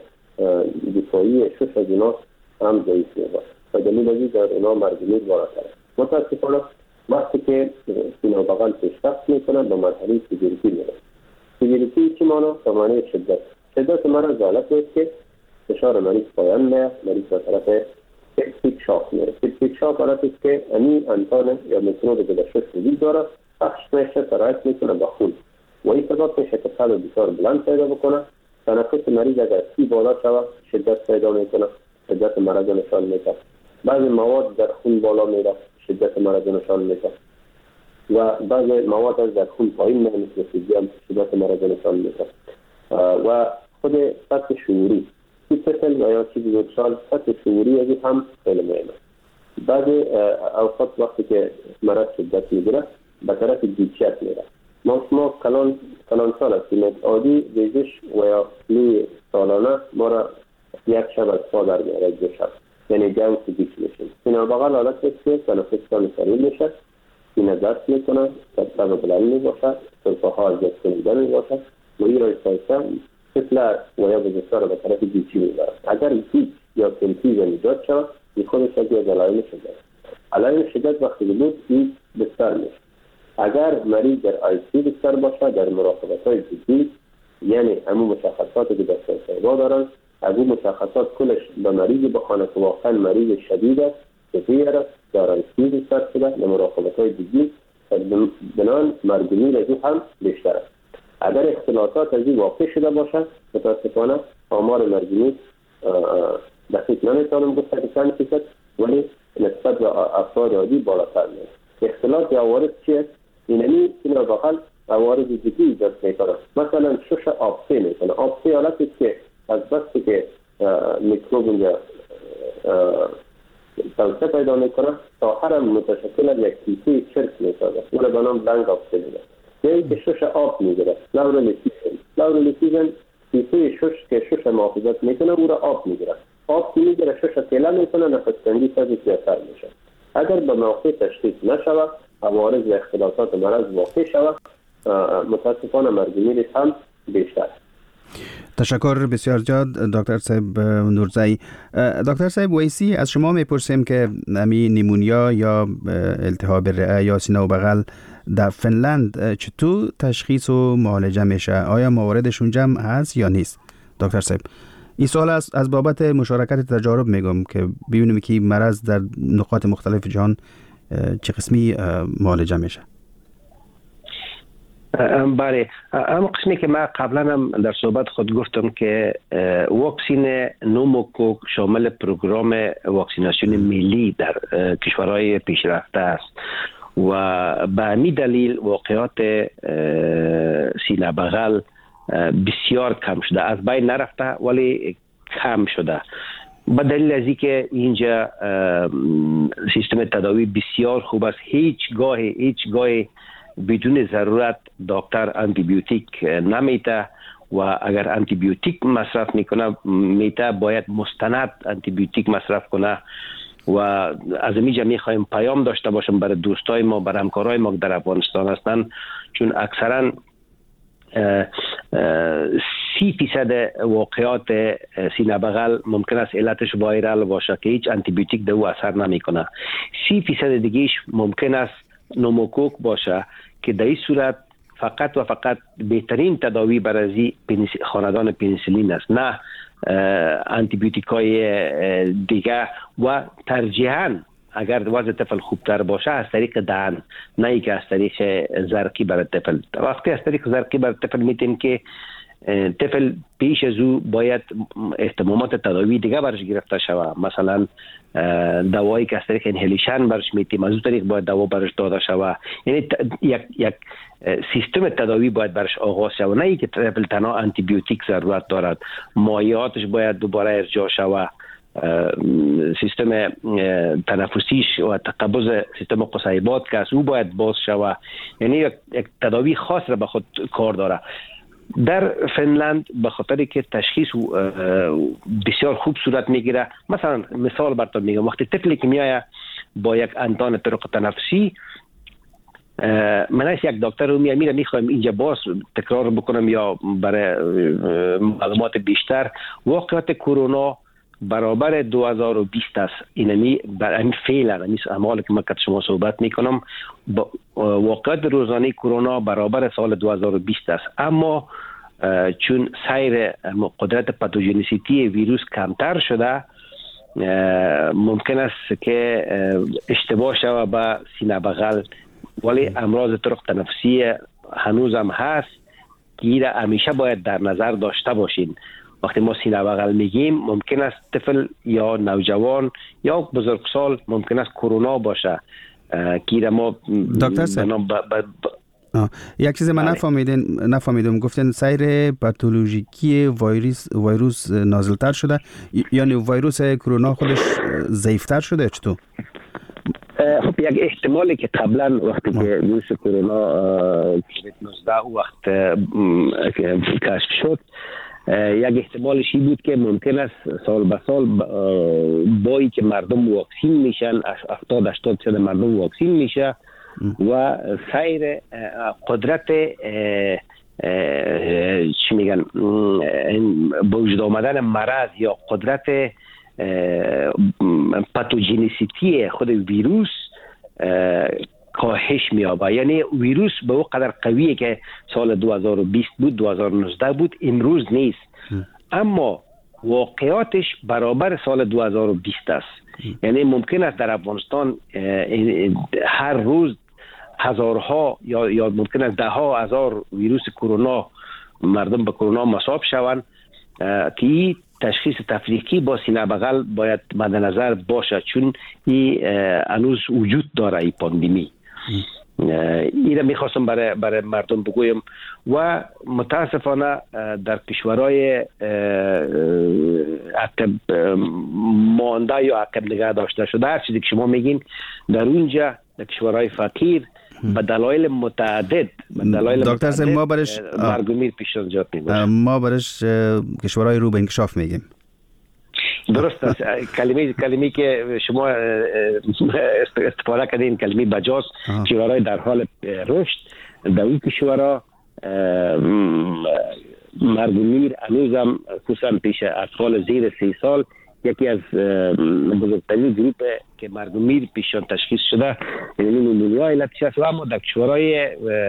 Speaker 6: دفاعی شش از اینا هم ضعیف میباشه و دلیل ازی در اینا مرگمیر بالاتر است. متاسفانه وقتی که سینه و بغل پیشرفت میکنن به مرحله سیویریتی میرن. سیویریتی چی معنی؟ به معنی شدت مرض حالت است که فشار مریض پایان میاد، مریض به طرف سیپتیک شاک میره. سیپتیک شاک حالت است که امی انتان یا میکروب که در شش وجود داره پخش میشه سرایت میکنه به خون و این سبب میشه که قلب بسیار بلند پیدا بکنه. تنفس مریض اگر 30 بالا شود شدت پیدا میکنه، شدت مرض نشان میده. بعضی مواد در خون بالا میره، شدت مرض نشان میده و بعضی مواد از در خون پایین میره مثل سیدیم، شدت مرض نشان میده. و خود سطح شعوری طفل و یا چیزی بزرگسال سطح شعوری ازی هم خیلی مهمه. بعضی اوقات وقتی که مرض شدت میگیره به طرف گیچیت میره. ما کلان سال هستیم عادی ویزش و یا فلوی سالانه ما را یک شب از پا در میاره، 2 شب یعنی جنگ که گیچ میشیم. سینه بغل حالت است که تنفس کم سریع میشه، سینه درد میکنه، سطح بلند میباشد، سلفه ها از دست کنیده میباشد و این رای سایسته طفل و یا بزرگسال به طرف گیچی میبرد. اگر گیچ یا کنتیزن ایجاد شد این خودش از علائم شدت. علائم شدت وقتی بود این بستر میشه. اگر مریض در آیسی بستر باشه در مراقبت های جدی یعنی همون مشخصاتی که دکتر صاحبا دارن از این مشخصات کلش به مریض بخوانه که واقعا مریض شدید است سفیر است در آیسی بستر شده در مراقبت های جدی بنان مرگمیر از هم بیشتر است. اگر اختلالات از این واقع شده باشه متاسفانه آمار مرگمیر دقیق نمیتونم گفت که چند فیصد ولی نسبت به افراد عادی بالاتر میاد. اختلاط عوارض چیه؟ اینمی سینه بغل عوارض جدی ایجاد میکنه. مثلا شش آبسه میکنه. آبسه حالت است که از بسته که میکروب اونجا توسعه پیدا میکنه تا هر متشکل از یک کیسه چرک میسازه، اون را به نام بلنگ اکسیژن. یا اینکه شش آب میگیره، لورلیسیژن کیسه شش که شش محافظت میکنه او را آب میگیره. آب که میگیره شش تیله میکنه، نفس‌تنگی سازی زیادتر میشه. اگر به موقع تشخیص نشود، عوارض و اختلالات مرض واقع شود، متاسفانه مرگ میری هم بیشتر.
Speaker 4: تشکر بسیار زیاد دکتر صاحب نورزایی. دکتر صاحب ویسی، از شما میپرسیم که امی نیمونیا یا التهاب رئه یا سینه و بغل در فنلند چطور تشخیص و معالجه میشه؟ آیا مواردش اونجا هست یا نیست؟ دکتر صاحب این سوال از بابت مشارکت تجارب میگم که ببینیم که مرض در نقاط مختلف جهان چه قسمی معالجه میشه.
Speaker 5: بله، اما قسمی که من قبلا هم در صحبت خود گفتم که واکسین نوموکوک شامل پروگرام واکسیناسیون ملی در کشورهای پیشرفته است و به همین دلیل واقعات سینه بغل بسیار کم شده، از بین نرفته ولی کم شده. به دلیل از اینکه اینجا سیستم تداوی بسیار خوب است، هیچ گاهی بدون ضرورت دکتر آنتی بیوتیک نمیته و اگر آنتی بیوتیک مصرف میکنه میته باید مستند آنتی بیوتیک مصرف کنه و از اینجا میخوایم پیام داشته باشم برای دوستای ما، برای همکارای ما که در افغانستان هستن، چون اکثرا 30% واقعات سینه بغل ممکن است علتش وایرال باشه که هیچ آنتی بیوتیک در او اثر نمیکنه. 30% دیگهش ممکن است نوموکوک باشه که در این صورت فقط و فقط بهترین تداوی برای خاندان پنیسیلین است، نه آنتی بیوتیک های دیگه و ترجیحاً اگر وضع طفل خوبتر باشه از طریق دهن، نه ای که از طریق زرقی برای طفل. وقتی از طریق زرقی برای طفل میتیم که طفل پیش از او باید اهتمامات تداوی دیگه برش گرفته شود، مثلا دوایی که از طریق انهلیشن برش میتیم از اون طریق باید دوا برش داده شود. یعنی یک سیستم تداوی باید برش آغاز شود، نه ای که طفل تنها آنتی بیوتیک ضرورت دارد، مایعاتش باید دوباره ارجاع شود، سیستم تنفسیش و تقبض سیستم قصیبات که از او باید باز شود. یعنی یک تداوی خاص را به خود کار داره. در فنلند به خاطری که تشخیص بسیار خوب صورت میگیره، مثلا مثال براتون میگم، وقتی طفلی که میایه با یک انتان طرق تنفسی، من از یک دکتر رو میخوایم اینجا باز تکرار بکنم یا برای معلومات بیشتر، واقعات کرونا برابر 2020 است. اینمی برای فعلا اعمال که من که شما صحبت میکنم واقعات روزانه کرونا برابر سال 2020 است، اما چون سیر قدرت پاتوژنیسیتی ویروس کمتر شده ممکن است که اشتباه شود به سینه بغل، ولی امراض طرق تنفسی هنوز هم هست که این همیشه باید در نظر داشته باشین. وقتی ما سینه بغل میگیم ممکن است طفل یا نوجوان یا بزرگسال ممکن است کرونا باشه که ما
Speaker 4: دکتر صاحب یک چیز من نفهمیدم گفتن سیر پاتولوژیکی ویروس نازلتر شده، یعنی ویروس کرونا خودش ضعیفتر شده چطور؟
Speaker 5: خب یک احتمالی که قبلا وقتی که ویروس کرونا کووید 19 وقت کشف شد، یک احتمالش این بود که ممکن است سال به سال بایی که مردم واکسین میشن 70-80% مردم واکسین میشه و سیر قدرت چی میگن به وجود آمدن مرض یا قدرت پاتوژنیسیتی خود ویروس کاهش می‌یابد. یعنی ویروس به اون قدر قویه که سال 2020 بود 2019 بود امروز نیست، اما واقعاتش برابر سال 2020 است. یعنی ممکن است در افغانستان هر روز هزارها یا ممکن است ده ها هزار ویروس کرونا مردم به کرونا مصاب شوند که تشخیص تفریقی با سینه بغل باید مد نظر باشه، چون این هنوز وجود داره این پاندمی این میخواستم برای مردم بگویم و متاسفانه در کشورهای عقب مانده یا عقب نگه داشته شده هر چیزی که شما میگین در اونجا در کشورهای فقیر به دلایل متعدد
Speaker 4: دکتر صاحب ما برش
Speaker 5: مرگومیر پیش ایجاد میشه.
Speaker 4: ما برش کشورهای رو به انکشاف میگیم.
Speaker 5: درست است. کلمه که شما استفاده کردین کلمه بجاست کشورهای در حال رشد در این کشورها مرگومیر هنوزم خصوصا پیش اطفال زیر 3 سال یکی از بزرگترین گروپ که مرگومیر پیشان تشخیص شده یعنی نمونه‌ها علتش است و اما در کشورهای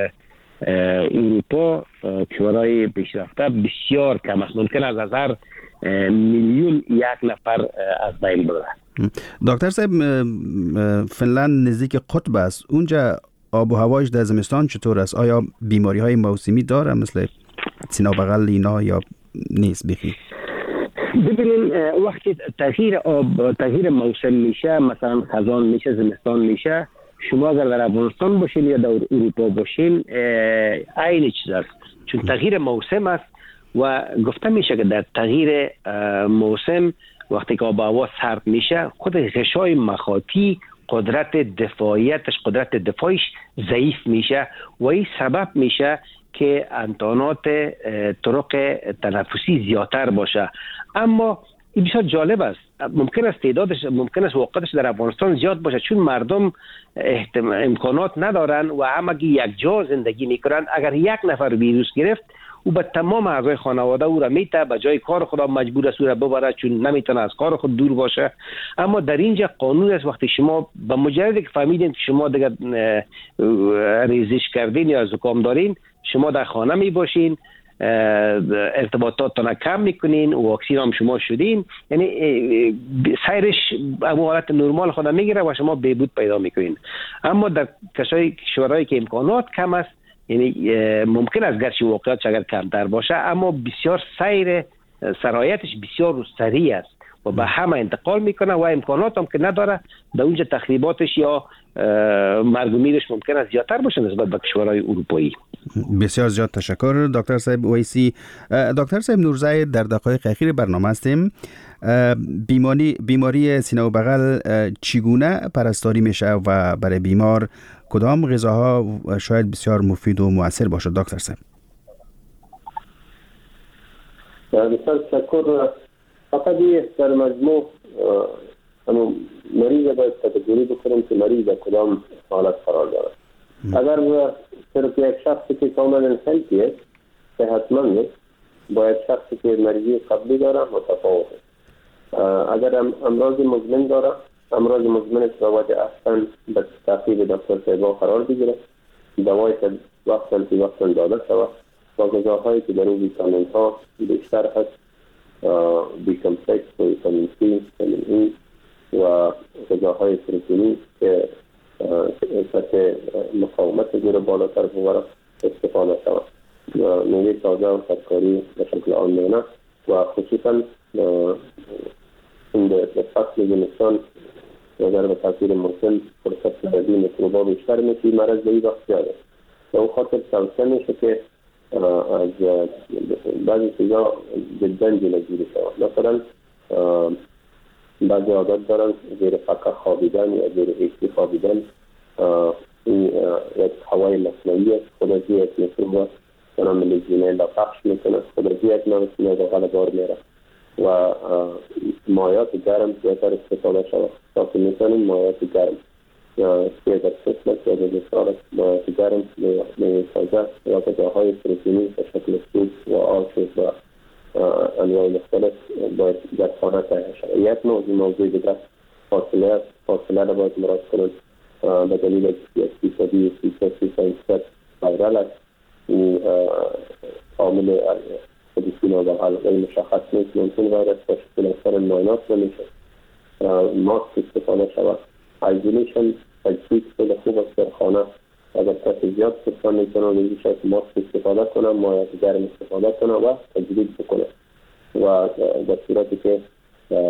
Speaker 5: اروپا کشورهای پیشرفته بسیار کم است. ممکن است از هر میلیون 1 نفر از بین بره.
Speaker 4: دکتر صاحب فنلند نزدیک قطب است، اونجا آب و هوایش در زمستان چطور است؟ آیا بیماری های موسمی داره مثل سینه و بغل اینا یا نیست بخی؟
Speaker 5: ببینین وقتی تغییر موسم میشه مثلا خزان میشه زمستان میشه شما اگر در افغانستان باشین یا در اروپا باشین عین چیز است چون تغییر موسم است و گفته میشه که در تغییر موسم وقتی که آب و هوا سرد میشه خود غشای مخاطی قدرت دفاعیش ضعیف میشه و این سبب میشه که انتانات طرق تنفسی زیادتر باشه. اما این بسیار جالب است. ممکن است وقتش در افغانستان زیاد باشه چون مردم امکانات ندارن و همگی یک جا زندگی میکنن. اگر 1 نفر ویروس گرفت او به تمام اعضای خانواده او را میته به جای کار خود مجبور است او را ببره چون نمیتونه از کار خود دور باشه. اما در اینجا قانون است وقتی شما به مجرد که فهمیدین که شما دیگه ریزش کردین یا زکام دارین شما در خانه می باشین ارتباطاتتان کم میکنین و واکسین هم شما شدین یعنی سیرش حالت نرمال خود میگیره و شما بهبود پیدا میکنین. اما در کشورهایی که امکانات کم است یعنی ممکن است گرچه واقعیتش اگر کمتر باشه اما بسیار سرایتش بسیار سریع است و به همه انتقال میکنه و امکانات هم که نداره در اونجا تخریباتش یا مرگومیرش ممکن است زیادتر باشه نسبت به کشورهای اروپایی.
Speaker 4: بسیار زیاد تشکر دکتر صاحب اویسی. دکتر صاحب نورزای در دقایق اخیر برنامه هستیم. بیماری سینه و بغل چگونه پرستاری میشه و برای بیمار کدام غذاها شاید بسیار مفید و مؤثر باشه دکتر صاحب؟
Speaker 6: بسیار تشکر. فقط در مجموع مریض باید کاتگوری بکنیم که مریض در کدام حالت قرار داره. اگر صرف یک شخصی که کاملا هلتی است صحتمند است باید شخصی که مریضی قبلی داره متفاوت است. اگر امراض مزمن داره امراض مزمن است باید احسن به تعقیب دکتر صاحب قرار بگیره دوای وقتا داده شود و غذاهایی که در اون ویتامین ها بیشتر هست بی کمپلکس و ویتامین سی ویتامین ای و غذاهای پروتئینی که سطح مقاومت گوره بالاتر ببره استفاده شود. میوه تازه و ترکاری به شکل آنلاینه و خصوصا این در فصل زمستان اگر به تاثیر موسم فرصت لرزی میکروبا بیشتر میشه مرض به این وقت زیاده. به اون خاطر توصیه میشه که از بعضی چیزا جدا جلوگیری شود. مثلا بعضی عادت دارن زیر فقه خوابیدن یا زیر ایسی خوابیدن این یک هوای مصنوعی است خودازی یک میکروب کنم لیژیونلا پخش میکنه خودازی یک نوسینه بغل بار میره و مایات گرم زیادتر استفاده شود تا که میتونیم مایات گرم که در قسمت یا در بسیار مایات گرم میوه تازه یا غذاهای پروتئینی به شکل سوپ و آش و انواع مختلف باید در خانه تهیه شود. یک موضوع دیگر فاصله را باید مراعات کنند به دلیل یک فیصدی ویرال است. این عامل خودسینه و حلقه مشخص نیست. ممکن ویروس با شکل اکثر معاینات نمیشه. ماسک استفاده شود. ایزولیشن تجدید خیلی خوب است در خانه. اگر کسی زیاد سرطان میکنه و شاید ماسک استفاده کنه مایات گرم استفاده کنه و تجدید بکنه و در صورتی که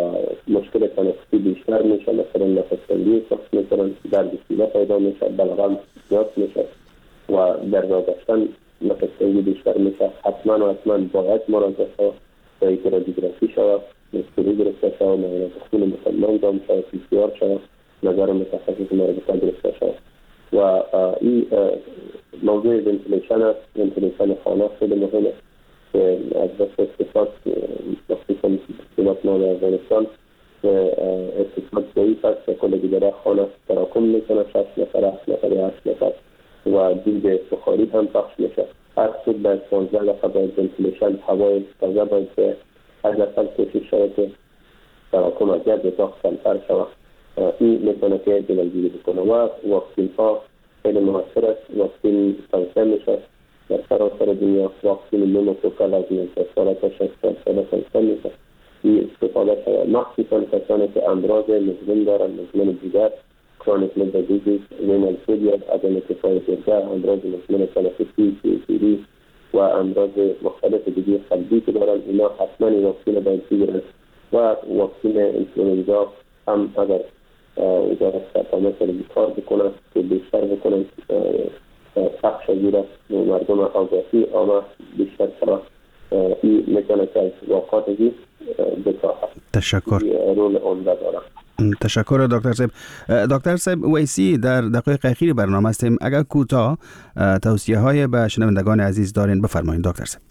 Speaker 6: مشکل تنفسی بیشتر میشه، مثلا نفس‌تنگی سخت میکنن، درد سینه پیدا میشه، بلغم زیاد میشه و در راه گشتن نفس‌تنگی بیشتر میشه. حتما باید مراجعه شود تا اینکه رادیوگرافی شود، مستوری گرفته شود، معاینه خون مسلمان انجام شود، PCR شود، نظر متخصص مربوطه گرفته شود. و این موضوع ونتیلیشن است. ونتیلیشن خانه خیلی مهمه که از بس اقتصاد مخصوصا اقتصاد ما در افغانستان اقتصاد ضعیف است که کل دیگره خانه تراکم میکنه، 6 نفر 8 نفر 8 نفر و دود بخاری هم پخش میشه. هر سود باید 15 دقیقه باید ونتیلیشن هوای تازه باید که از اصل کوشش شود که تراکم از گرد داغ کمتر شود. این میتونه که جلوگیری بکنه و واکسین ها خیلی موثر است. واکسین توسعه میشه در سراسر دنیا. واکسین نوموکوکال از 19 ساله تا 60 ساله توسعه میشه. این استفاده شده مخصوصا کسانی که امراض مزمن دارن، مزمن دیگر، کرونیک لیور دیزیز، رینال فیلیر، عدم کفایت جگر، امراض مزمن تنفسی، COPD و امراض مختلف دیگه قلبی که دارن، اینا حتما این واکسین باید بگیرن. و واکسین انفلوئنزا هم اگر وزارت سلامت کار بکنه که بیشتر بکنه پخش گیره و مردم آگاهی آمد بیشتر شده، این میتونه که از واقعاتگی بکاهد.
Speaker 4: تشکر.
Speaker 6: رول عمده داره.
Speaker 4: تشکر دکتر صاحب. دکتر صاحب ویسی، در دقایق اخیر برنامه هستیم. اگر کوتاه توصیه های به شنوندگان عزیز دارین بفرمایید دکتر صاحب.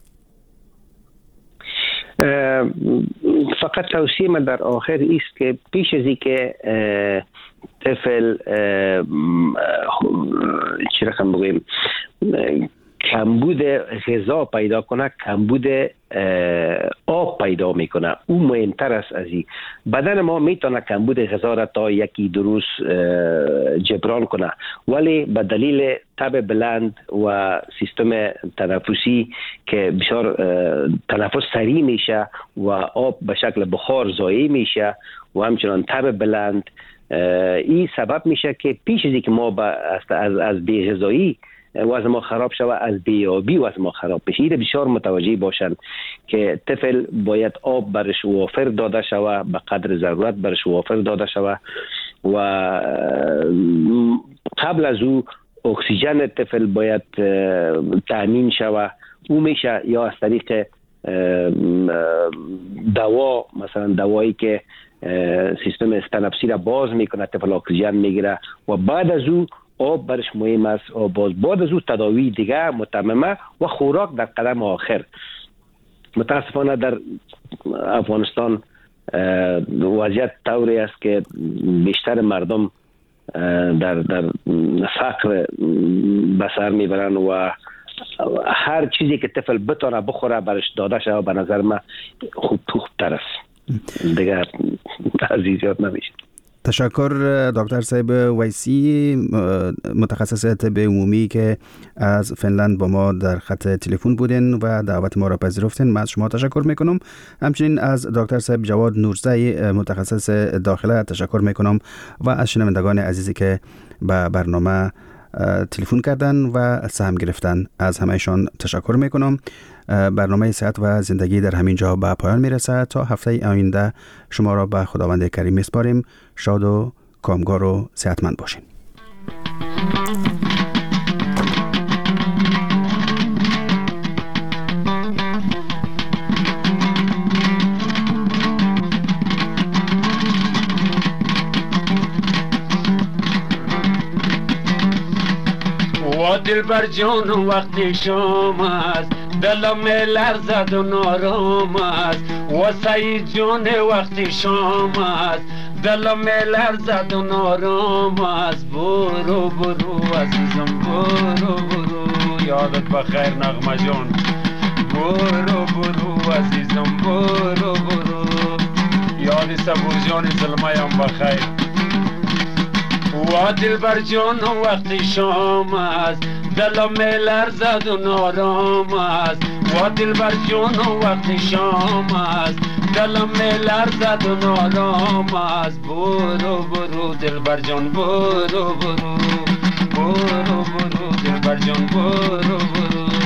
Speaker 5: فقط توصیه من در آخر است که پیش از اینکه طفل چی رقم بگویم کمبود غذا پیدا کنه، کمبود آب پیدا میکنه، او مهمتر است از این. بدن ما میتونه کمبود غذا را تا یکی دو روز جبران کنه، ولی به دلیل تب بلند و سیستم تنفسی که بسیار تنفس سریع میشه و آب به شکل بخار ضایع میشه و همچنان تب بلند، این سبب میشه که پیش از اینکه ما از بی‌غذایی وزن ما خراب شود، از بی‌آبی وزن ما خراب بشه. این بسیار متوجه باشن که طفل باید آب برش وافر داده شود، به قدر ضرورت برش وافر داده شود و قبل از او اکسیژن طفل باید تامین شود. او میشه یا از طریق دوا، مثلا دوایی که سیستم تنفسی را باز میکنه، طفل اکسیژن میگیره و بعد از او آب برش مهم است. و بعد از او تداوی دیگه متممه و خوراک در قدم آخر. متاسفانه در افغانستان وضعیت طوری است که بیشتر مردم در فقر بسر میبرن و هر چیزی که طفل بتونه بخوره برش داده شود به نظر من خوبتر است. دیگه عزیزیات نمیشه.
Speaker 4: تشکر دکتر صاحب ویسی، متخصص طب عمومی که از فنلند با ما در خط تلفن بودین و دعوت ما را پذیرفتین. من از شما تشکر میکنم. همچنین از دکتر صاحب جواد نورزی متخصص داخله تشکر میکنم و از شنوندگان عزیزی که به برنامه تلفن کردن و سهم گرفتن، از همهشان تشکر میکنم. برنامه صحت و زندگی در همین جا به پایان میرسه. تا هفته آینده شما را به خداوند کریم میسپاریم. شاد و کامگار و صحتمند باشین.
Speaker 10: دلبر جان وقتی شام است دلم لرزد و نارام است. و سعید جان وقتی شام است دلم لرزد و نارام است. برو برو عزیزم برو برو، یادت بخیر نغمه جان. برو برو عزیزم برو برو، یاد صبور جان زلمه هم بخیر. و دلبر جان وقتی شام است دلم لرزد و نارام است. و دلبر جان وقتی شام است دلم لرزد و نارام است. برو برو دلبر جان برو برو، برو برو دلبر جان برو برو.